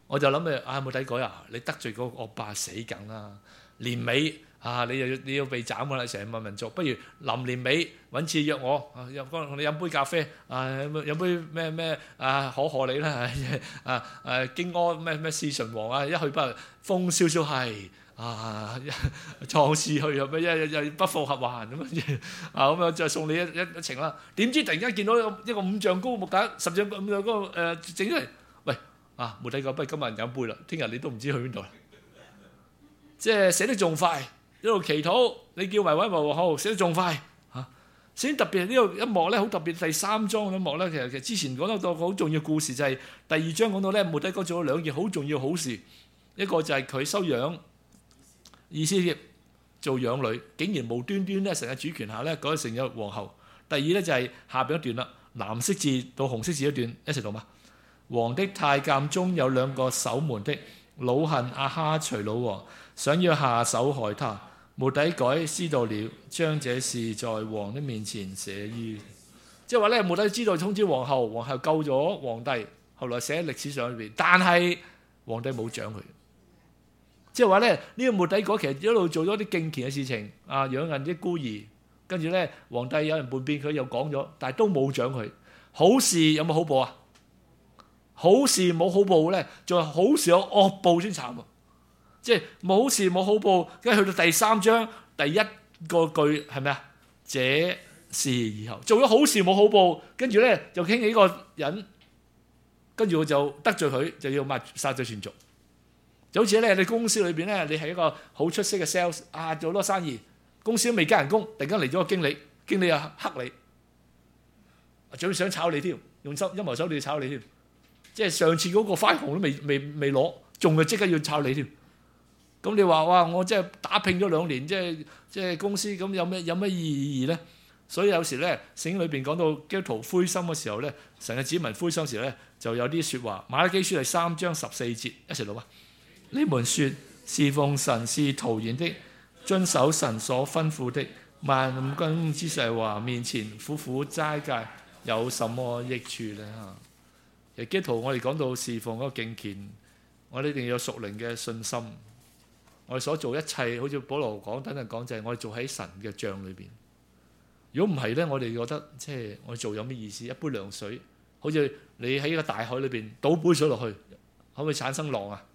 我就諗住啊，末底改啊，你得罪嗰個惡霸死梗啦！年尾啊，你又要你要被斬㗎啦，成萬民族，不如臨年尾揾次約我，啊入同你飲杯咖啡，啊飲杯咩咩啊可賀你啦，啊誒經安咩咩侍秦王啊，一去不風蕭蕭係啊壯士去又咩一又不復合還咁樣啊咁樣就送你一一一程啦。點知突然間見到一個五丈高木架十丈五丈高誒整出嚟，喂啊末底改，不如今日飲杯啦，聽日你都唔知去邊度啦。即係寫得仲快，一路祈禱，你叫埋位埋和好，寫得仲快嚇。先特別係呢個一幕咧，好特別。第三章嗰一幕咧，其實其實之前講到個好重要故事就係第二章講到咧，末底改做咗兩件好重要好事，一個就係佢收養以斯帖做養女，竟然無端端咧成日主權下咧改成咗皇后。第二咧就係下邊一段啦，藍色字到紅色字一段一齊讀嘛。王的太監中有兩個守門的，惱恨亞哈隨魯王，想要下手害他。末底改知道了，將這事在王的面前寫於，即係話咧，末底改知道通知皇后，皇后救咗皇帝，後來寫喺歷史上裏邊，但係皇帝冇獎佢。即係話咧，呢個末底改其實一路做咗啲敬虔嘅事情，啊養人啲孤兒，跟住咧皇帝有人叛變，佢又講咗，但係都冇獎佢。好事有冇好報啊？好事冇好報咧，仲係好事有惡報先慘啊！即係冇好事冇好報，跟住去到第三章第一個句係咪啊？這事以後做咗好事冇好報，跟住咧就傾起個人，跟住我就得罪佢，就要抹殺咗全族。就好似咧你公司裏邊咧，你係一個好出色嘅 sales 啊，做好多生意，公司都未加人工，突然間嚟咗個經理，經理又黑你，仲要想炒你添，用陰陰謀手段炒你添。即係上次嗰個花紅都未未未攞，仲係即刻要炒你添。咁你話哇，我即係打拼咗兩年，即係即係公司咁有咩有咩意義咧？所以有時咧，聖經裏邊講到基督徒灰心嘅時候咧，神嘅子民灰心時咧，就有啲説話。馬拉基書係三章十四節，一齊讀啊！你們説侍奉神是徒然的，遵守神所吩咐的，萬五斤之誓話面前苦苦齋戒，有什麼益處咧？嚇！其實基督徒我哋講到侍奉嗰個敬虔，我哋一定要有屬靈嘅信心。我哋所做一切，好似保羅講等陣講，就係我哋做喺神嘅帳裏邊。如果唔係咧，我哋覺得即係我哋做有咩意思？一杯涼水，好似你喺個大海裏邊倒杯水落去，可唔可以產生浪啊？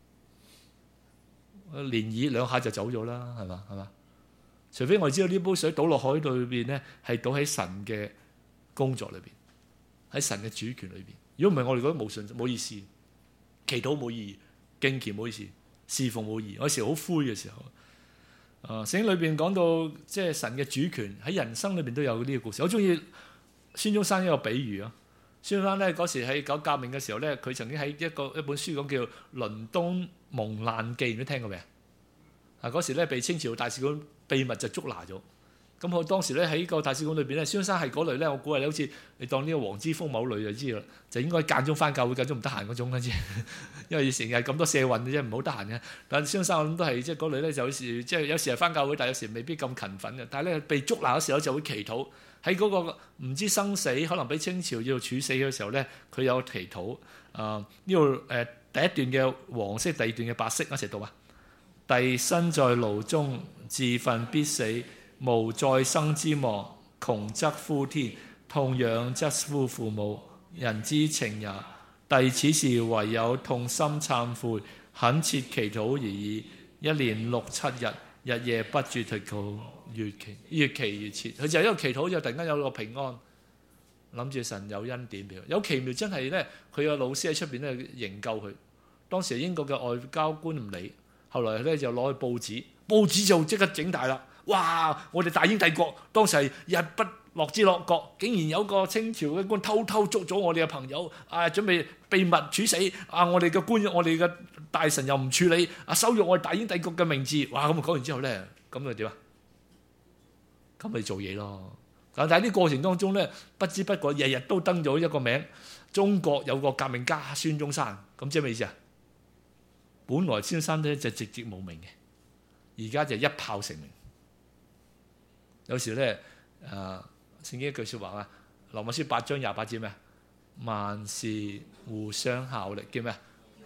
漣漪兩下就走咗啦，係嘛係嘛？除非我哋知道呢杯水倒落海裏邊咧，係倒喺神嘅工作裏邊，喺神嘅主權裏邊。如果唔係，我哋覺得冇信冇意思，祈禱冇意義，敬虔冇意思，侍奉冇意義。有時好灰嘅時候，啊聖經裏邊講到即係神嘅主權喺人生裏邊都有呢個故事。我中意孫中山一個比喻啊。孫中山咧嗰時喺搞革命嘅時候咧，佢曾經喺一個一本書講叫《倫敦蒙難記》，唔知聽過未啊？啊嗰時咧被清朝大使館秘密就捉拿咗。咁我當時咧喺個大使館裏邊咧，孫中山係嗰類咧，我估係好似你當呢個黃之鋒某類就知啦，就應該間中翻教會，間中唔得閒嗰種啦，知？因為成日咁多社運嘅啫，唔好得閒嘅。但孫中山我諗都係即係嗰類咧，就有時即係有時係翻教會，但係有時未必咁勤奮嘅。但係咧被捉拿嘅時候就會祈禱，喺嗰個唔知生死，可能俾清朝要處死嘅時候咧，佢有祈禱。啊呢度誒第一段嘅黃色，第二段嘅白色，一齊讀啊！弟身在牢中，自憤必死。無再生之望，窮則呼天，痛癢則呼父母，人之情也。弟此事唯有痛心懺悔，懇切祈禱而已。一連六七日，日夜不住祈禱，越祈越祈越切。佢就係一個祈禱，就突然間有個平安，諗住神有恩典俾佢。有奇妙真係咧，佢個老師喺出邊咧營救佢。當時英國嘅外交官唔理，後來咧就攞去報紙，報紙就即刻整大啦。哇！我哋大英帝國當時係日不落之落國，竟然有個清朝嘅官偷偷捉咗我哋嘅朋友，啊準備秘密處死，啊我哋嘅官，我哋嘅大臣又唔處理，啊羞辱我哋大英帝國嘅名字，哇！咁啊講完之後咧，咁就點啊？咁咪做嘢咯。但係喺呢過程當中咧，不知不覺日日都登咗一個名，中國有個革命家孫中山，咁即係咩意思啊？本來孫中山咧就寂寂無名嘅，而家就一炮成名。有時咧，誒、呃、聖經一句説話啊，《羅馬書》八章廿八節咩？萬事互相效力，叫咩？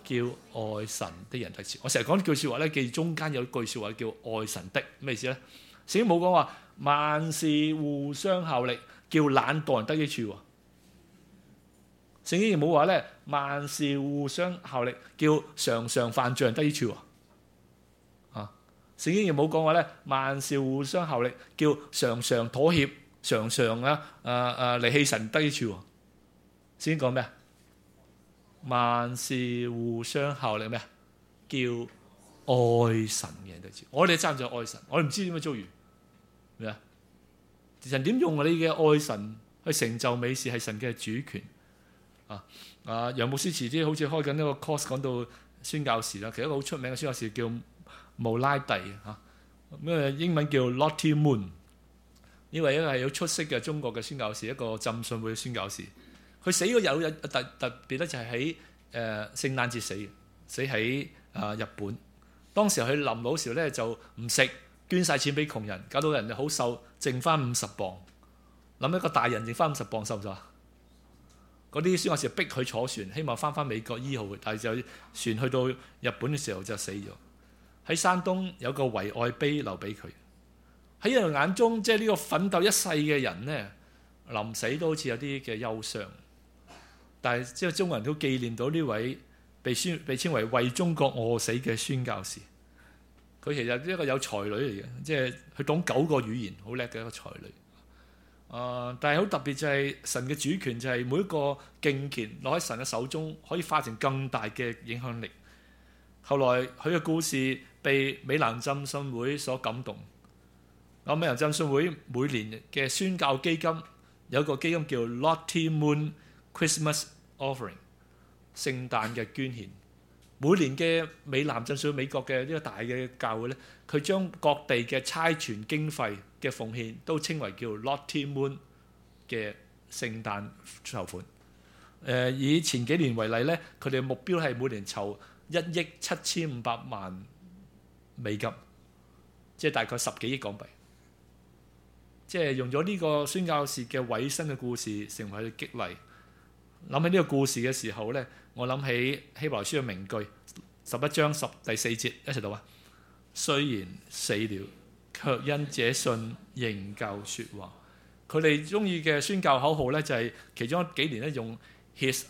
叫愛神的人得賜。我成日講呢句説話咧，記住中間有句説話叫愛神的，咩意思咧？聖經冇講話萬事互相效力，叫懶惰人得益處喎。聖經亦冇話咧萬事互相效力，叫常常犯罪人得益處喎。啊，聖經亦冇講話咧萬事互相效力，叫常常妥協、常常啊啊啊離棄神得益處喎。聖經講咩啊？萬事互相效力咩啊？叫愛神嘅人得益處。我哋爭在愛神，我哋唔知點樣遭遇咩啊？神點用你嘅愛神去成就美事，係神嘅主權。啊啊！楊牧師遲啲好似開緊一個 course 講到宣教士啦，其實一個好出名嘅宣教士叫慕拉蒂嚇，咩、啊、英文叫 Lottie Moon， 呢位一個係好出色嘅中國嘅宣教士，一個浸信會嘅宣教士。佢死嗰有有特特別咧，就係喺誒聖誕節死嘅，死喺啊、呃、日本。當時佢臨老時咧就唔食，捐晒錢俾窮人，搞到人哋好瘦，剩翻五十磅。諗一個大人剩翻五十磅，瘦唔瘦啊？嗰啲宣教士逼佢坐船，希望翻返美國醫好佢，但係就船去到日本嘅時候就死咗。喺山東有個遺愛碑留俾佢。喺人眼中，即係呢個奮鬥一世嘅人咧，臨死都好似有啲嘅憂傷。但係即係中國人都紀念到呢位被宣被稱為為中國餓死嘅宣教士。佢其實一個有才女嚟嘅，即係佢懂九個語言，好叻嘅一個才女。啊、呃！但係好特別就係神嘅主權，就係每一個敬虔落喺神嘅手中，可以化成更大嘅影響力。後來佢嘅故事被美蘭浸信會所感動。啊！美蘭浸信會每年嘅宣教基金有一個基金叫 Lottie Moon Christmas Offering， 聖誕嘅捐獻。每年嘅美南浸信會美國嘅呢個大嘅教會咧，佢將各地嘅差傳經費嘅奉獻都稱為叫 Lottie Moon 嘅聖誕籌款。誒、呃、以前幾年為例咧，佢哋嘅目標係每年籌一億七千五百萬美金，即係大概十幾億港幣。即係用咗呢個宣教士嘅委身嘅故事成為佢激勵。諗起呢個故事嘅時候咧，我諗起希伯來書嘅名句，十一章十第四節，一齊讀啊！雖然死了，卻因這信仍舊説話。佢哋中意嘅宣教口號咧，就係、是、其中幾年咧用 His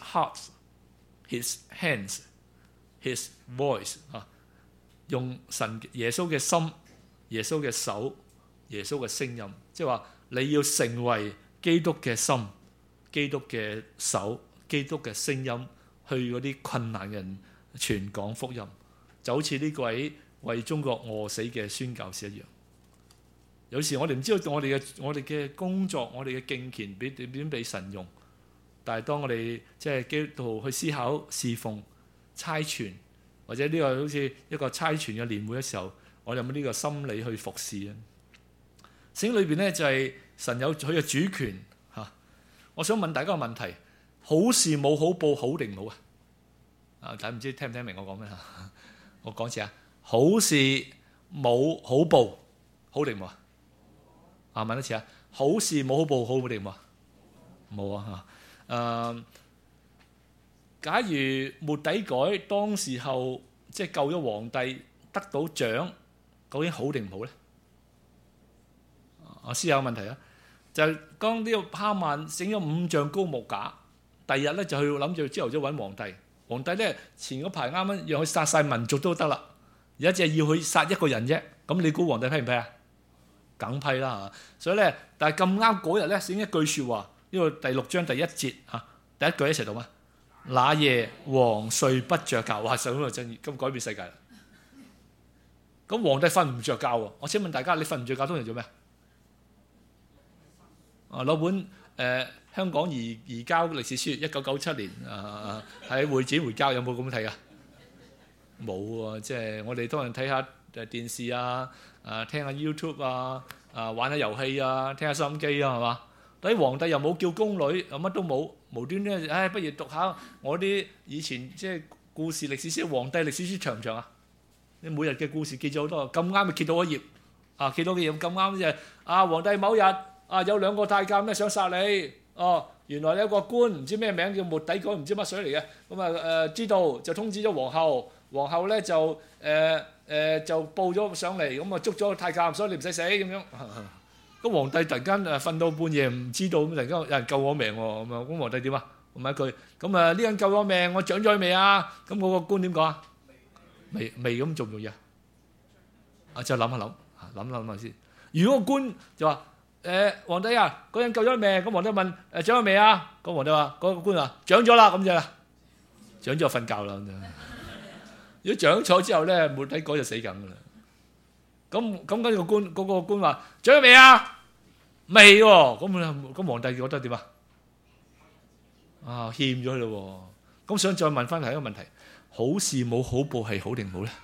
heart、His hands、His voice 啊，用神耶穌嘅心、耶穌嘅手、耶穌嘅聲音，即係話你要成為基督嘅心。基督嘅手、基督嘅聲音，去嗰啲困難人傳講福音，就好似呢位為中國餓死嘅宣教士一樣。有時我哋唔知道我哋嘅我哋嘅工作、我哋嘅敬虔俾點點俾神用，但係當我哋即係基督徒去思考侍奉、差傳，或者呢個好似一個差傳嘅年會嘅時候，我哋有冇呢個心理去服侍啊？聖經裏邊咧就係神有佢嘅主權。我想問大家個問題：好事冇好報，好定唔好啊？啊，大家唔知聽唔聽明我講咩啊？我講次啊，好事冇好報，好定唔好啊？啊，問一次啊，好事冇好報，好定唔好啊？冇啊嚇！誒，假如末底改當時候即係救咗皇帝，得到獎，究竟好定唔好咧？我思考個問題啊！就係當呢個哈曼整咗五丈高木架，第二日咧就去諗住朝頭早揾皇帝。皇帝咧前嗰排啱啱讓佢殺晒民族都得啦，而家只係要佢殺一個人啫。咁你估皇帝批唔批啊？梗批啦嚇！所以咧，但係咁啱嗰日咧寫一句説話，呢個第六章第一節嚇，第一句一齊讀啊！那夜王睡不着覺，哇！就咁啊，真咁改變世界啦。咁皇帝瞓唔着覺喎，我請問大家，你瞓唔着覺通常做咩？啊！攞本誒、呃、香港移移交歷史書，一九九七年啊喺會展回交，有冇咁睇啊？冇喎，即係我哋當然睇下誒電視啊，啊聽下 YouTube 啊，啊玩下遊戲啊，聽下收音機啊，係嘛？但係皇帝又冇叫宮女，又乜都冇，無端端唉，不如讀下我啲以前即係故事歷史書，皇帝歷史書長唔長啊？你每日嘅故事記咗好多，咁啱咪揭到一頁啊，揭到嘅頁咁啱就係啊皇帝某日。啊！有兩個太監咧想殺你， 哦，原來有個官唔知咩名叫末底改，唔知乜水嚟嘅。咁啊誒知道就通知咗皇后，皇后咧就誒誒、呃呃、就報咗上嚟，咁啊捉咗太監，所以你唔使死咁樣。咁皇帝突然間誒瞓到半夜唔知道，咁突然間有人救我命喎，咁啊咁皇帝點啊？問一句，咁啊呢人救我命，我獎咗佢未啊？咁嗰個官點講啊？未未，咁做唔做嘢啊？啊就諗下諗，諗諗諗先。如果個官就話誒皇帝啊，嗰人救咗佢命，咁皇帝問誒獎咗未啊？咁皇帝話嗰個官話獎咗啦，咁就啦，獎咗瞓覺啦咁就。如果獎咗之後咧，末底改就死梗噶啦。咁咁跟住個官嗰個官話獎咗未啊？未喎，咁啊咁皇帝覺得點啊？啊欠咗咯喎，咁想再問翻係一個問題：好事冇好報係好定唔好咧？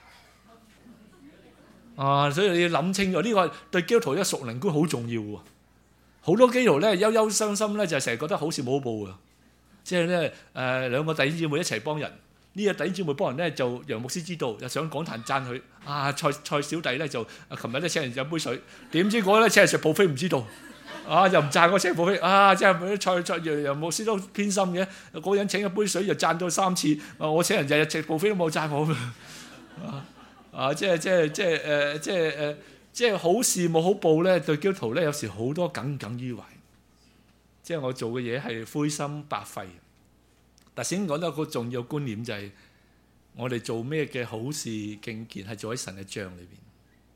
啊，所以你要諗清楚呢個對基督徒一個屬靈觀好重要喎。好多基督徒咧憂憂傷心咧，就成日覺得好事冇好報㗎。即係咧誒兩個弟兄姊妹一齊幫人，呢個弟兄姊妹幫人咧就楊牧師知道，又上講壇讚佢。啊蔡蔡小弟咧就啊琴日咧請人飲杯水，點知嗰咧請人食 buffet唔知道。啊！又唔讚我請部飛啊！即係蔡蔡楊楊牧師都偏心嘅，嗰個人請一杯水就讚咗三次。啊！我請人日日食部飛都冇讚我啊！啊！即係即係即係誒！即係誒！即係好事冇好報咧，對基督徒咧有時好多耿耿於懷。即係我做嘅嘢係灰心白費。但先講到一個重要觀念就係、是，我哋做咩嘅好事敬虔係做喺神嘅帳裏邊。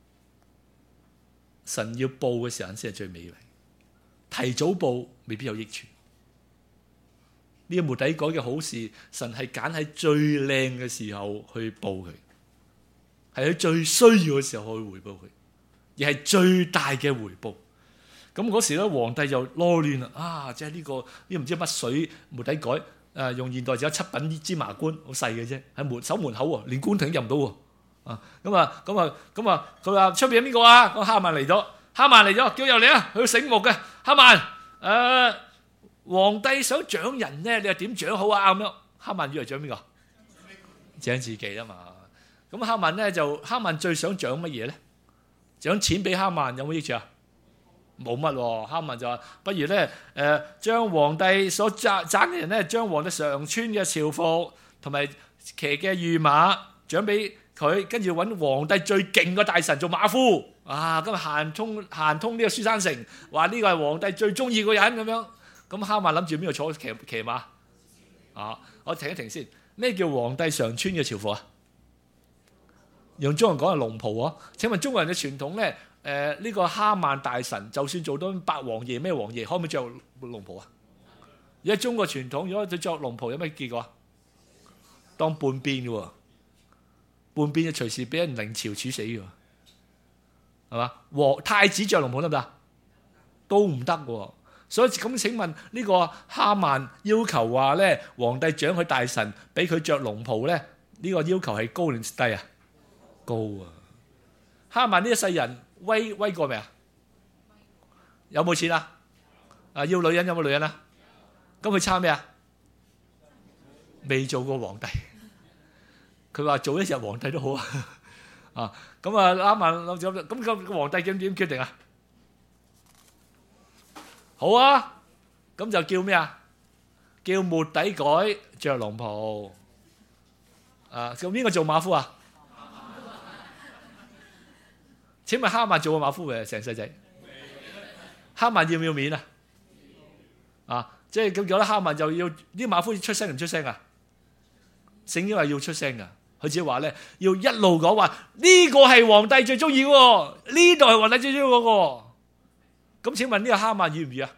神要報嘅時候先係最美麗。提早報未必有益處。呢、這個末底改嘅好事，神係揀喺最靚嘅時候去報佢，係喺最需要嘅時候去回報佢，而係最大嘅回報。咁嗰時咧，皇帝就囉亂啦。啊，即係呢個呢唔知乜水末底改，誒、呃、用現代就有七品芝麻官，好細嘅啫，喺門守門口喎，連官廷入唔到喎。啊，咁啊，咁啊，咁啊，佢話出邊有邊個啊？個哈曼嚟咗。哈曼嚟咗，叫入嚟啊！佢醒目嘅哈曼，誒、呃，皇帝想獎人咧，你話點獎好啊？咁樣，哈曼以為獎邊個？獎自己啊嘛。咁哈曼咧就，哈曼最想獎乜嘢咧？獎錢俾哈曼有冇益處啊？冇乜喎。哈曼就話：不如咧，誒、呃，將皇帝所爭爭嘅人咧，將皇帝常穿嘅朝服同埋騎嘅御馬獎俾佢，跟住揾皇帝最勁嘅大臣做馬夫。啊！今日行通行通呢個書珊城，話呢個係皇帝最中意個人咁樣。咁哈曼諗住邊度坐騎騎馬？啊！我停一停先。咩叫皇帝常穿嘅朝服啊？用中文講係龍袍啊！請問中國人嘅傳統咧？誒、呃、呢、這個哈曼大臣，就算做到八王爺咩王爺，可唔可以着龍袍啊？而家中國傳統，如果佢着龍袍，有咩結果啊？當叛變嘅喎，叛變就隨時俾人凌朝處死嘅喎。係嘛？皇太子着龍袍得唔得？都唔得喎。所以咁請問呢個哈曼要求話咧，皇帝獎佢大臣，俾佢着龍袍咧，呢個要求係高定低啊？高啊！哈曼呢一世人威威過未啊？有冇錢啊？啊要女人有冇女人啊？咁佢差咩啊？未做過皇帝。佢話做一日皇帝都好啊。啊，咁啊啱啱咁咁個皇帝點點決定啊？好啊，咁就叫咩啊？叫末底改着龍袍。啊，咁邊個做馬夫啊？請問哈曼做過馬夫嘅成世仔？哈曼要唔要面啊？啊，即係咁有得哈曼就要啲馬夫出聲唔出聲啊？聖經話要出聲噶。佢只係話咧，要一路講話呢個係皇帝最中意嘅，呢度係皇帝最中意嗰個。咁請問呢個哈曼易唔易啊？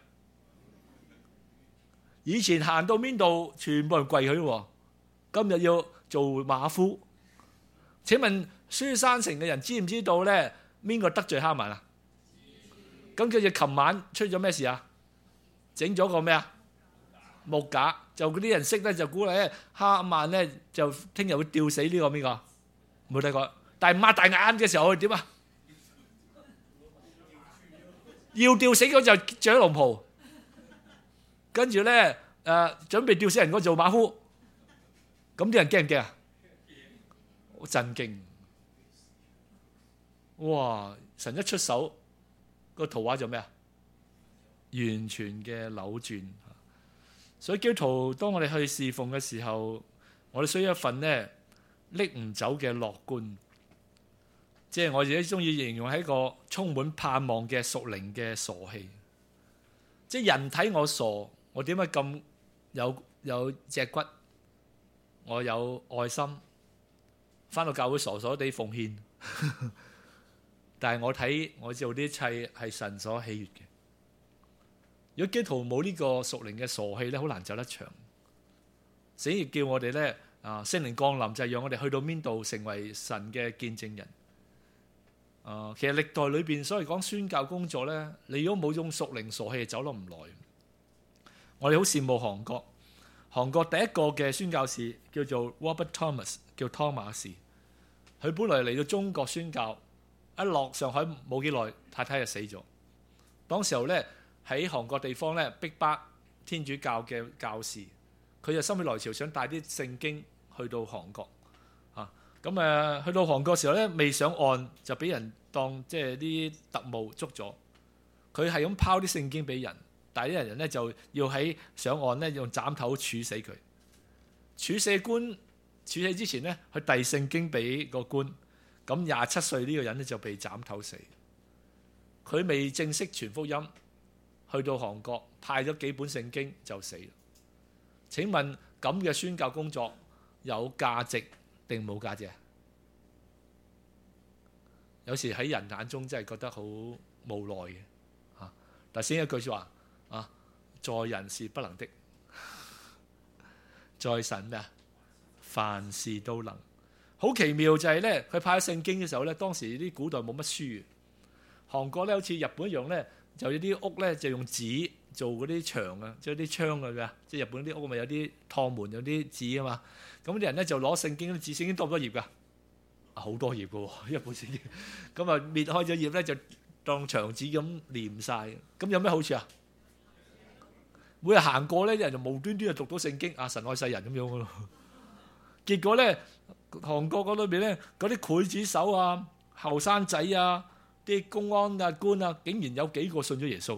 以前行到邊度，全部人跪佢，今日要做馬夫。請問書珊城嘅人知唔知道咧？邊個得罪哈曼啊？咁佢就琴晚出咗咩事啊？整咗個咩啊？木架，就嗰啲人識咧，就估咧哈曼咧就聽日會吊死呢個邊個？冇睇過，但係擘大眼嘅時候點啊？要吊死嗰就着龍袍，跟住咧誒準備吊死人嗰做馬夫，咁啲人驚唔驚啊？好震驚！哇！神一出手，個圖畫就咩啊？ 完全嘅扭轉。所以基督徒當我哋去侍奉嘅時候，我哋需要一份呢拎唔走嘅樂觀，即係我自己中意形容係一個充滿盼望嘅屬靈嘅傻氣。即係人睇我傻，我點解咁有有脊骨？我有愛心，返到教會傻傻地奉獻。但係我睇我做呢一切係神所喜悅嘅。如果基督徒冇呢個屬靈嘅傻氣咧，好難走得長。聖經亦叫我哋咧啊，聖靈降臨就係讓我哋去到邊度成為神嘅見證人。啊，其實歷代裏邊所謂講宣教工作咧，你如果冇種屬靈傻氣，走得唔耐。我哋好羨慕韓國，韓國第一個嘅宣教士叫做 Robert Thomas， 叫湯馬士。佢本來嚟到中國宣教，一落上海冇幾耐，太太就死咗。當時候咧喺韓國地方咧逼迫天主教嘅教士，佢就心血來潮想帶啲聖經去到韓國。啊，咁誒去到韓國時候咧，未上岸就俾人當即係啲特務捉咗。佢係咁拋啲聖經俾人，但係啲人咧就要喺上岸咧用斬頭處死佢。處死官處死之前咧，佢遞聖經俾個官。咁廿七歲呢個人咧就被斬頭死。佢未正式傳福音，去到韓國派咗幾本聖經就死啦。請問咁嘅宣教工作有價值定冇價值啊？有時喺人眼中真係覺得好無奈嘅嚇。但係先一句説話啊，在人是不能的，在神咩啊？凡事都能。好奇妙就係咧，佢派聖經嘅時候咧，當時啲古代冇乜書。韓國咧好似日本一樣咧，就有啲屋咧就用紙做嗰啲牆啊，即係啲窗啊，即係日本啲屋咪有啲趟門有啲紙啊嘛。咁啲人咧就攞聖經啲紙，聖經多唔多頁㗎？好多頁㗎喎，一本聖經。咁啊搣開咗頁咧就當牆紙咁黏晒。咁有咩好處啊？每日行過咧，啲人就無端端就讀到聖經啊，神愛世人咁樣㗎咯。結果咧，韓國嗰裏邊咧，嗰啲劊子手啊、後生仔啊、啲公安啊、官啊，竟然有幾個信咗耶穌。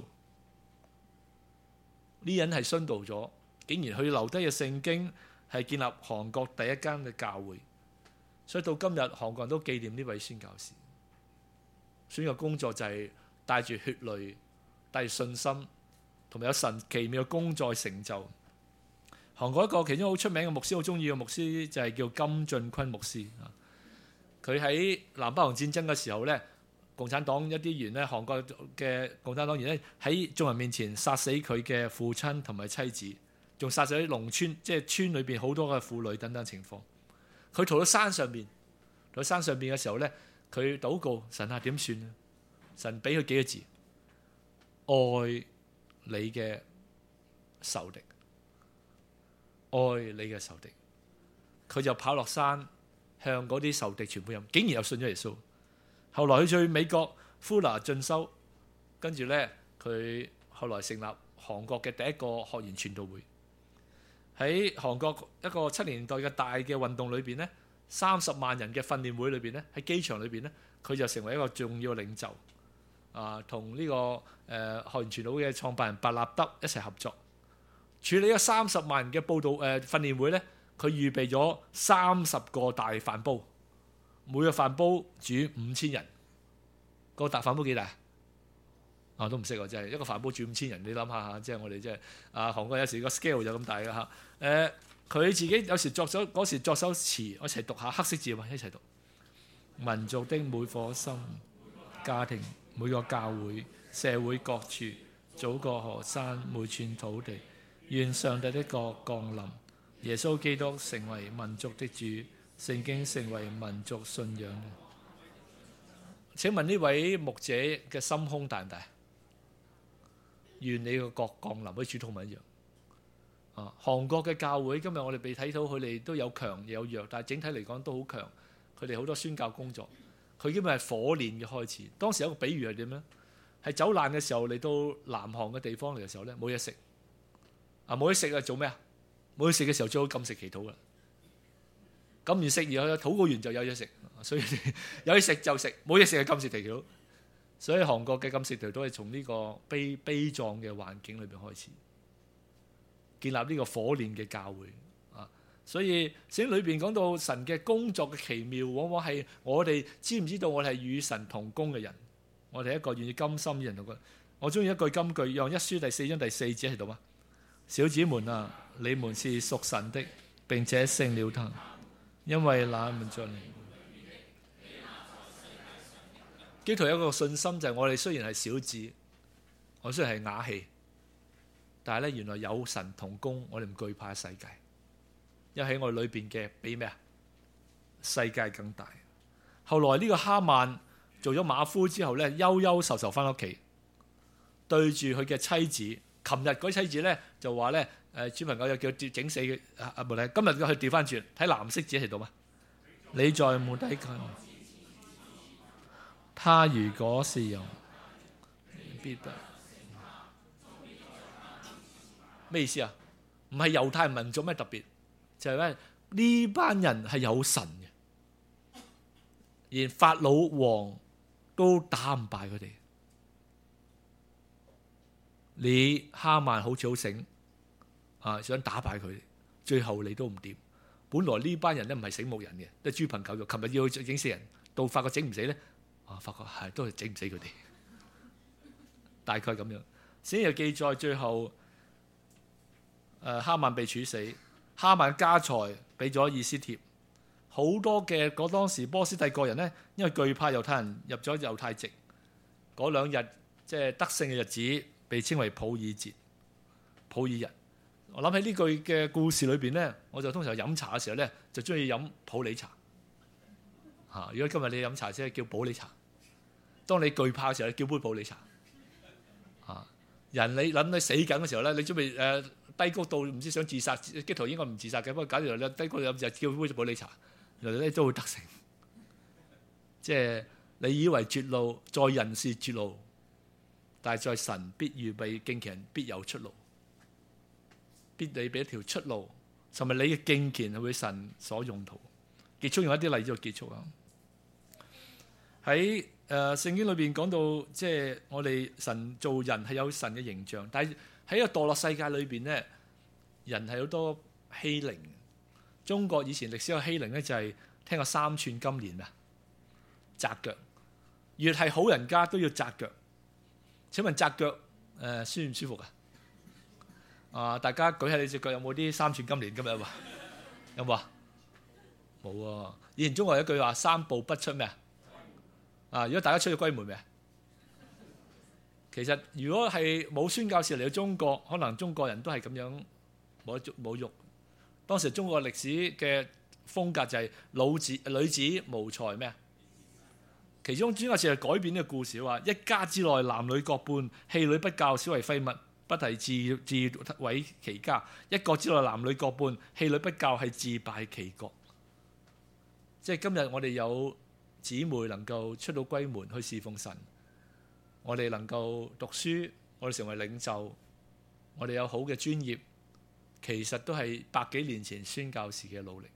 呢人係殉道咗，竟然佢留低嘅聖經係建立韓國第一間嘅教會。所以到今日，韓國人都紀念呢位宣教士。宣教工作就係帶住血淚、帶住信心，同埋有神奇妙嘅工作成就。韓國一個其中好出名嘅牧師，好中意嘅牧師就係叫金進坤牧師。佢喺南北韓戰爭嘅時候咧，共產黨一啲員咧，韓國嘅共產黨員咧喺眾人面前殺死佢嘅父親同埋妻子，仲殺死喺農村，即係村裏邊好多嘅婦女等等情況。佢逃到山上邊，逃到山上邊嘅時候咧，佢禱告神啊，點算啊？神俾佢幾個字：愛你嘅仇敵。愛你嘅仇敵，佢就跑落山向嗰啲仇敵傳福音，竟然又信咗耶穌。後來佢去美國呼拿進修，跟住咧佢後來成立韓國嘅第一個學園傳道會。喺韓國一個七年代嘅大嘅運動裏邊咧，三十萬人嘅訓練會裏邊咧，喺機場裏邊咧，佢就成為一個重要嘅領袖。啊，同呢、這個誒、呃、學園傳道會嘅創辦人白納德一齊合作。處理咗三十萬人嘅報道誒、呃、訓練會咧，佢預備咗三十個大飯煲，每個飯煲煮五千人。個大飯煲幾大啊？都唔識喎，真係一個飯煲煮五千人，你諗下嚇，即係我哋即係啊韓國有時個 scale 就咁大嘅嚇。誒、啊，佢自己有時作首嗰時作首詞，我一齊讀下黑色字嘛，一齊讀。民族的每顆心、家庭、每個教會、社會各處、祖國河山、每寸土地。願上帝的國降臨，耶穌基督成為民族的主，聖經成為民族信仰嘅。請問呢位牧者嘅心胸大唔大？願你個國降臨，好似主禱文一樣。啊，韓國嘅教會今日我哋被睇到佢哋都有強有弱，但係整體嚟講都好強。佢哋好多宣教工作，佢基本係火煉嘅開始。當時有一個比喻係點呢？係走難嘅時候嚟到南韓嘅地方嚟嘅時候咧，冇嘢食。啊，冇嘢食啊，做咩啊？冇嘢食嘅時候最好禁食祈禱啦。禁完食然後禱告完就有嘢食，所以有嘢食就食，冇嘢食就禁食祈禱。 所以韓國嘅禁食條都係從呢個悲悲壯嘅環境裏邊開始建立呢個火煉嘅教會啊。所以聖經裏邊講到神嘅工作嘅奇妙，往往係我哋知唔知道我哋係與神同工嘅人，我哋係一個願意甘心與人同工。我中意一句金句，讓一書第四章第四節喺度啊。小子們啊，你們是屬神的，並且勝了他，因為那們在基督徒有一個信心，就係我哋雖然係小子，我雖然係瓦器，但係咧原來有神同工，我哋唔懼怕世界，因為喺我哋裏邊嘅比咩啊？世界更大。後來呢個哈曼做咗馬夫之後咧，憂憂愁愁翻屋企，對住佢嘅妻子。琴日嗰妻子咧就話咧，誒主朋友又叫整死佢啊！啊冇睇，今日佢調翻轉睇藍色字喺度嘛？你在末底改，他如果是有必不咩意思啊？唔係猶太民族咩特別？就係咧呢班人係有神嘅，連法老王都打唔敗佢哋。你哈曼好似好醒啊，想打敗佢，最後你都唔掂。本來呢班人咧唔係醒目人嘅，都係豬朋狗友。琴日要整死人，到發覺整唔死咧，啊發覺係都係整唔死佢哋。大概咁樣。先有記載最後，誒、呃、哈曼被處死，哈曼家財俾咗以斯帖，好多嘅嗰當時波斯帝國人咧，因為懼怕猶太人入咗猶太籍，嗰兩日即係得勝嘅日子，被稱為普爾節、普爾日。我諗起呢句嘅故事裏邊咧，我就通常飲茶嘅時候咧，就中意飲普洱茶。嚇、啊！如果今日你飲茶先係叫普洱茶，當你懼怕嘅時候，你叫杯普洱茶。嚇、啊！人你諗你死緊嘅時候咧，你準備誒、呃、低谷到唔知想自殺，基督徒應該唔自殺嘅，不過假如你低谷到飲就叫杯普洱茶，原來咧都會得勝。即係你以為絕路，在人是絕路。但係在神必預備敬虔人必有出路，必你俾一條出路，甚至你嘅敬虔係會神所用途。結束用一啲例子就結束啦。喺誒聖經裏邊講到，即係我哋神做人係有神嘅形象，但係喺個墮落世界裏邊咧，人係好多欺凌。中國以前歷史有欺凌咧，就係聽過三寸金蓮啊，紮腳，越係好人家都要紮腳。請問紮腳誒舒唔舒服啊？啊，大家舉下你隻腳有冇啲三寸金蓮今日啊？有冇啊？冇啊！以前中國有一句話：三步不出咩啊？啊！如果大家出咗歸門未啊？其實如果係冇宣教士嚟到中國，可能中國人都係咁樣冇得冇喐。當時中國歷史嘅風格就係老子女子無才咩啊？其中專家就係改變呢個故事，話一家之內男女各半，戲女不教，小為廢物，不提自自毀其家；一國之內男女各半，戲女不教，係自敗其國。即係今日我哋有姊妹能夠出到歸門去侍奉神，我哋能夠讀書，我哋成為領袖，我哋有好嘅專業，其實都係百幾年前宣教士嘅努力。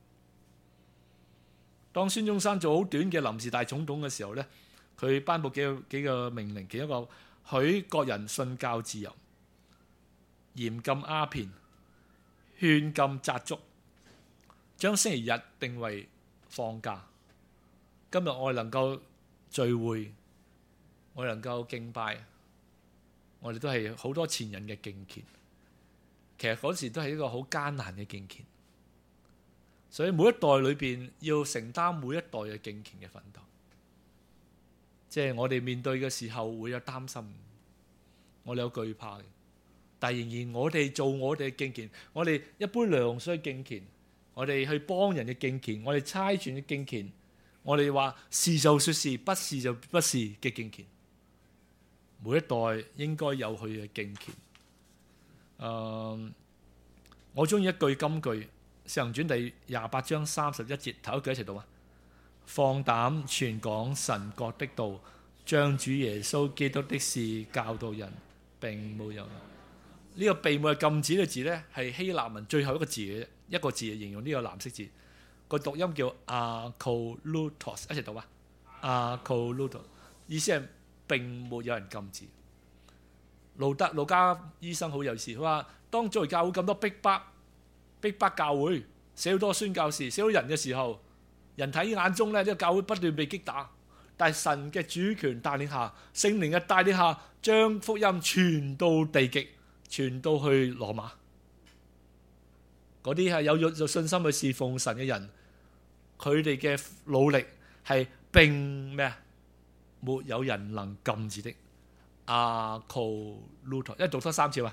當孫中山做好短嘅臨時大總統嘅時候咧，佢頒布幾個幾個命令，其中一個許各人信教自由，嚴禁鴉片，勸禁紮足，將星期日定為放假。今日我哋能夠聚會，我哋能夠敬拜，我哋都係好多前人嘅敬虔。其實嗰時都係一個好艱難嘅敬虔。所以每一代裏邊要承擔每一代嘅敬虔嘅奮鬥，即係我哋面對嘅時候會有擔心，我哋有懼怕嘅，但係仍然我哋做我哋嘅敬虔，我哋一杯涼水嘅敬虔，我哋去幫人嘅敬虔，我哋差傳嘅敬虔，我哋話是就說是，不是就不是嘅敬虔，每一代應該有佢嘅敬虔。誒、呃，我中意一句金句。《使行傳》第廿八章三十一節，頭一句一齊讀啊！放膽傳講神國的道，將主耶穌基督的事教導人，並冇有呢、這個並冇係禁止嘅字咧，係希臘文最後一個字嘅，一個字嚟形容呢個藍色字，個讀音叫 akolutos， 一齊讀啊 akolutos， 意思係並沒有人禁止。路德路加醫生好有意思，佢話當作為教會咁多逼迫、逼迫教會，寫好多宣教士、寫好人嘅時候，人睇眼中咧，呢個教會不斷被擊打，但係神嘅主權帶領下，聖靈嘅帶領下，將福音傳到地極，傳到去羅馬。嗰啲係有有信心去侍奉神嘅人，佢哋嘅努力係並咩啊？沒有人能禁止的。Akolutos， 一讀多三次啊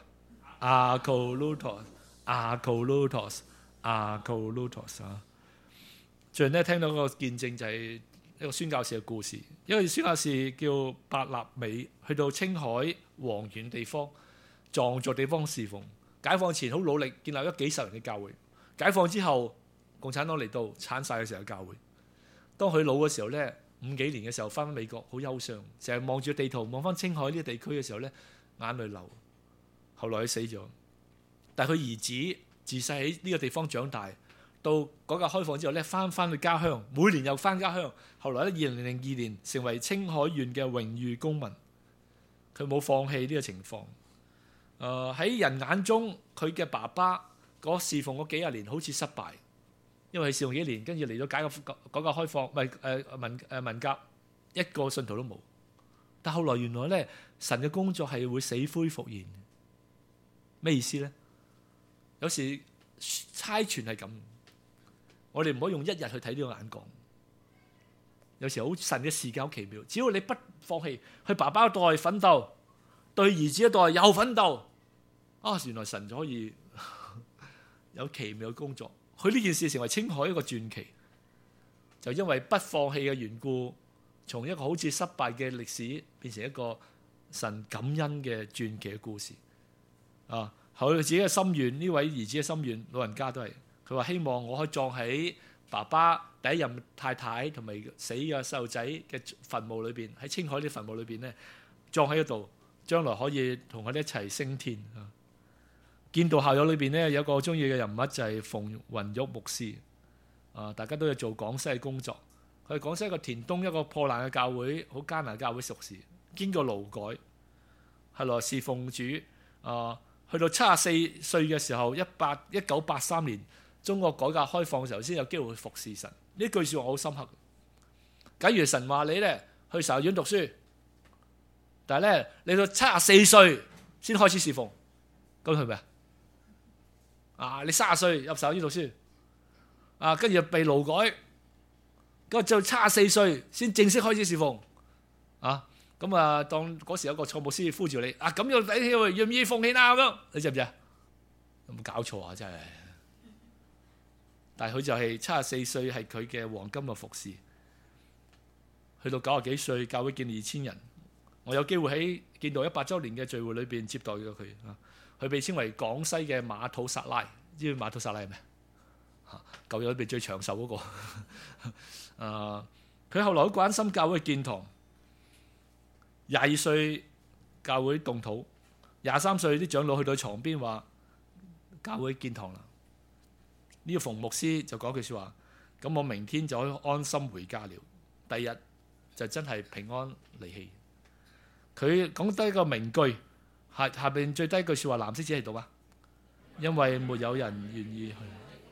Akolutos，Akolutos，Akolutos 啊！最近咧聽到個見證就係一個宣教士嘅故事，一個宣教士叫伯納美，去到青海黃縣地方藏族地方侍奉。解放前好努力建立咗幾十人嘅教會，解放之後共產黨嚟到鏟晒嘅時候教會。當佢老嘅時候咧，五幾年嘅時候翻返美國，好憂傷，成日望住地圖望翻青海呢個地區嘅時候咧，眼淚流。後來佢死咗，但係佢兒子自細喺呢個地方長大，到改革開放之後咧，翻翻去家鄉，每年又翻家鄉。後來咧，二零零二年成為青海縣嘅榮譽公民，佢冇放棄呢個情況。誒、呃、喺人眼中，佢嘅爸爸嗰侍奉嗰幾廿年好似失敗，因為佢侍奉幾年，跟住嚟到改革改革開放，唔係誒文誒文革，一個信徒都冇。但後來原來咧，神嘅工作係會死灰復燃。咩意思咧？有時差傳係咁，我哋唔可以用一日去睇呢個眼光。有時好神嘅時間好奇妙，只要你不放棄，去爸爸一代奮鬥，對兒子一代又奮鬥，啊！原來神就可以有奇妙嘅工作。佢呢件事成為青海一個傳奇，就因為不放棄嘅緣故，從一個好似失敗嘅歷史變成一個神感恩嘅傳奇嘅故事。啊！佢自己嘅心願，呢位兒子嘅心願，老人家都係佢話希望我可以葬喺爸爸第一任太太同埋死嘅細路仔嘅墳墓裏邊，喺青海啲墳墓裏邊咧葬喺嗰度，將來可以同佢哋一齊升天。啊！建道校友裏邊咧有一個中意嘅人物就係馮雲玉牧師。啊！大家都要做廣西嘅工作，佢係廣西一個田東一個破爛嘅教會，好艱難嘅教會屬事，經過勞改，後來侍奉主。啊！去到七十四歲嘅時候，一八一九八三年中國改革開放嘅時候，先有機會去服侍神。呢句説話我好深刻。假如神話你咧去神學院讀書，但係咧你到七十四歲先開始侍奉，咁係咪啊？啊！你三十歲入神學院讀書，啊跟住被勞改，咁就七十四歲先正式開始侍奉，啊！咁啊，當嗰時有個錯牧師呼住你，啊咁樣抵起，願唔願意奉獻啊？咁樣你知唔知啊？有冇搞錯啊？真係！但係佢就係七十四歲係佢嘅黃金嘅服侍，去到九十幾歲，教會建二千人。我有機會喺建道一百週年嘅聚會裏邊接待咗佢啊。佢被稱為廣西嘅馬土薩拉，知唔知馬土薩拉係咩？嚇，舊約裏邊最長壽嗰個。啊，佢後來好關心教會嘅建堂。廿二歲教會動土，廿三歲啲長老去到床邊話教會建堂啦。呢、這個馮牧師就講句説話，咁我明天就可以安心回家了。第二日就真係平安離棄。佢講低一個名句，下下邊最低一句説話，藍色紙喺度啊，因為沒有人願意去，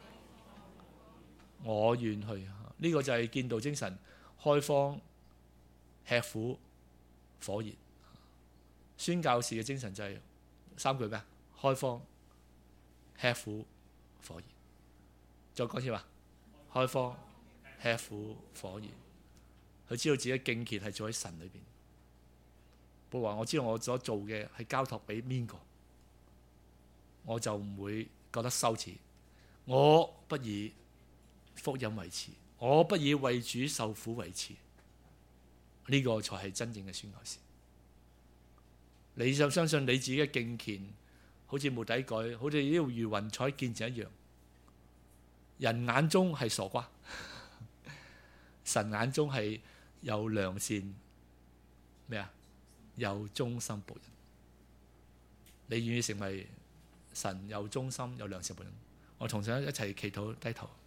我願去。呢、這個就係建道精神，開荒吃苦火熱。宣教士嘅精神就係三句咩？開荒吃苦火熱。再講次話，開荒吃苦火熱。佢知道自己敬虔係做喺神裏邊。保羅話：我知道我所做嘅係交託俾邊個，我就唔會覺得羞恥。我不以福音為恥，我不以為主受苦為恥。呢、這個才係真正嘅宣教士。你就相信你自己嘅敬虔，好似冇底改，好似呢條如雲彩見證一樣。人眼中係傻瓜，神眼中係有良善咩啊？有忠心僕人。你願意成為神有忠心有良善僕人？我同上一齊祈禱低頭。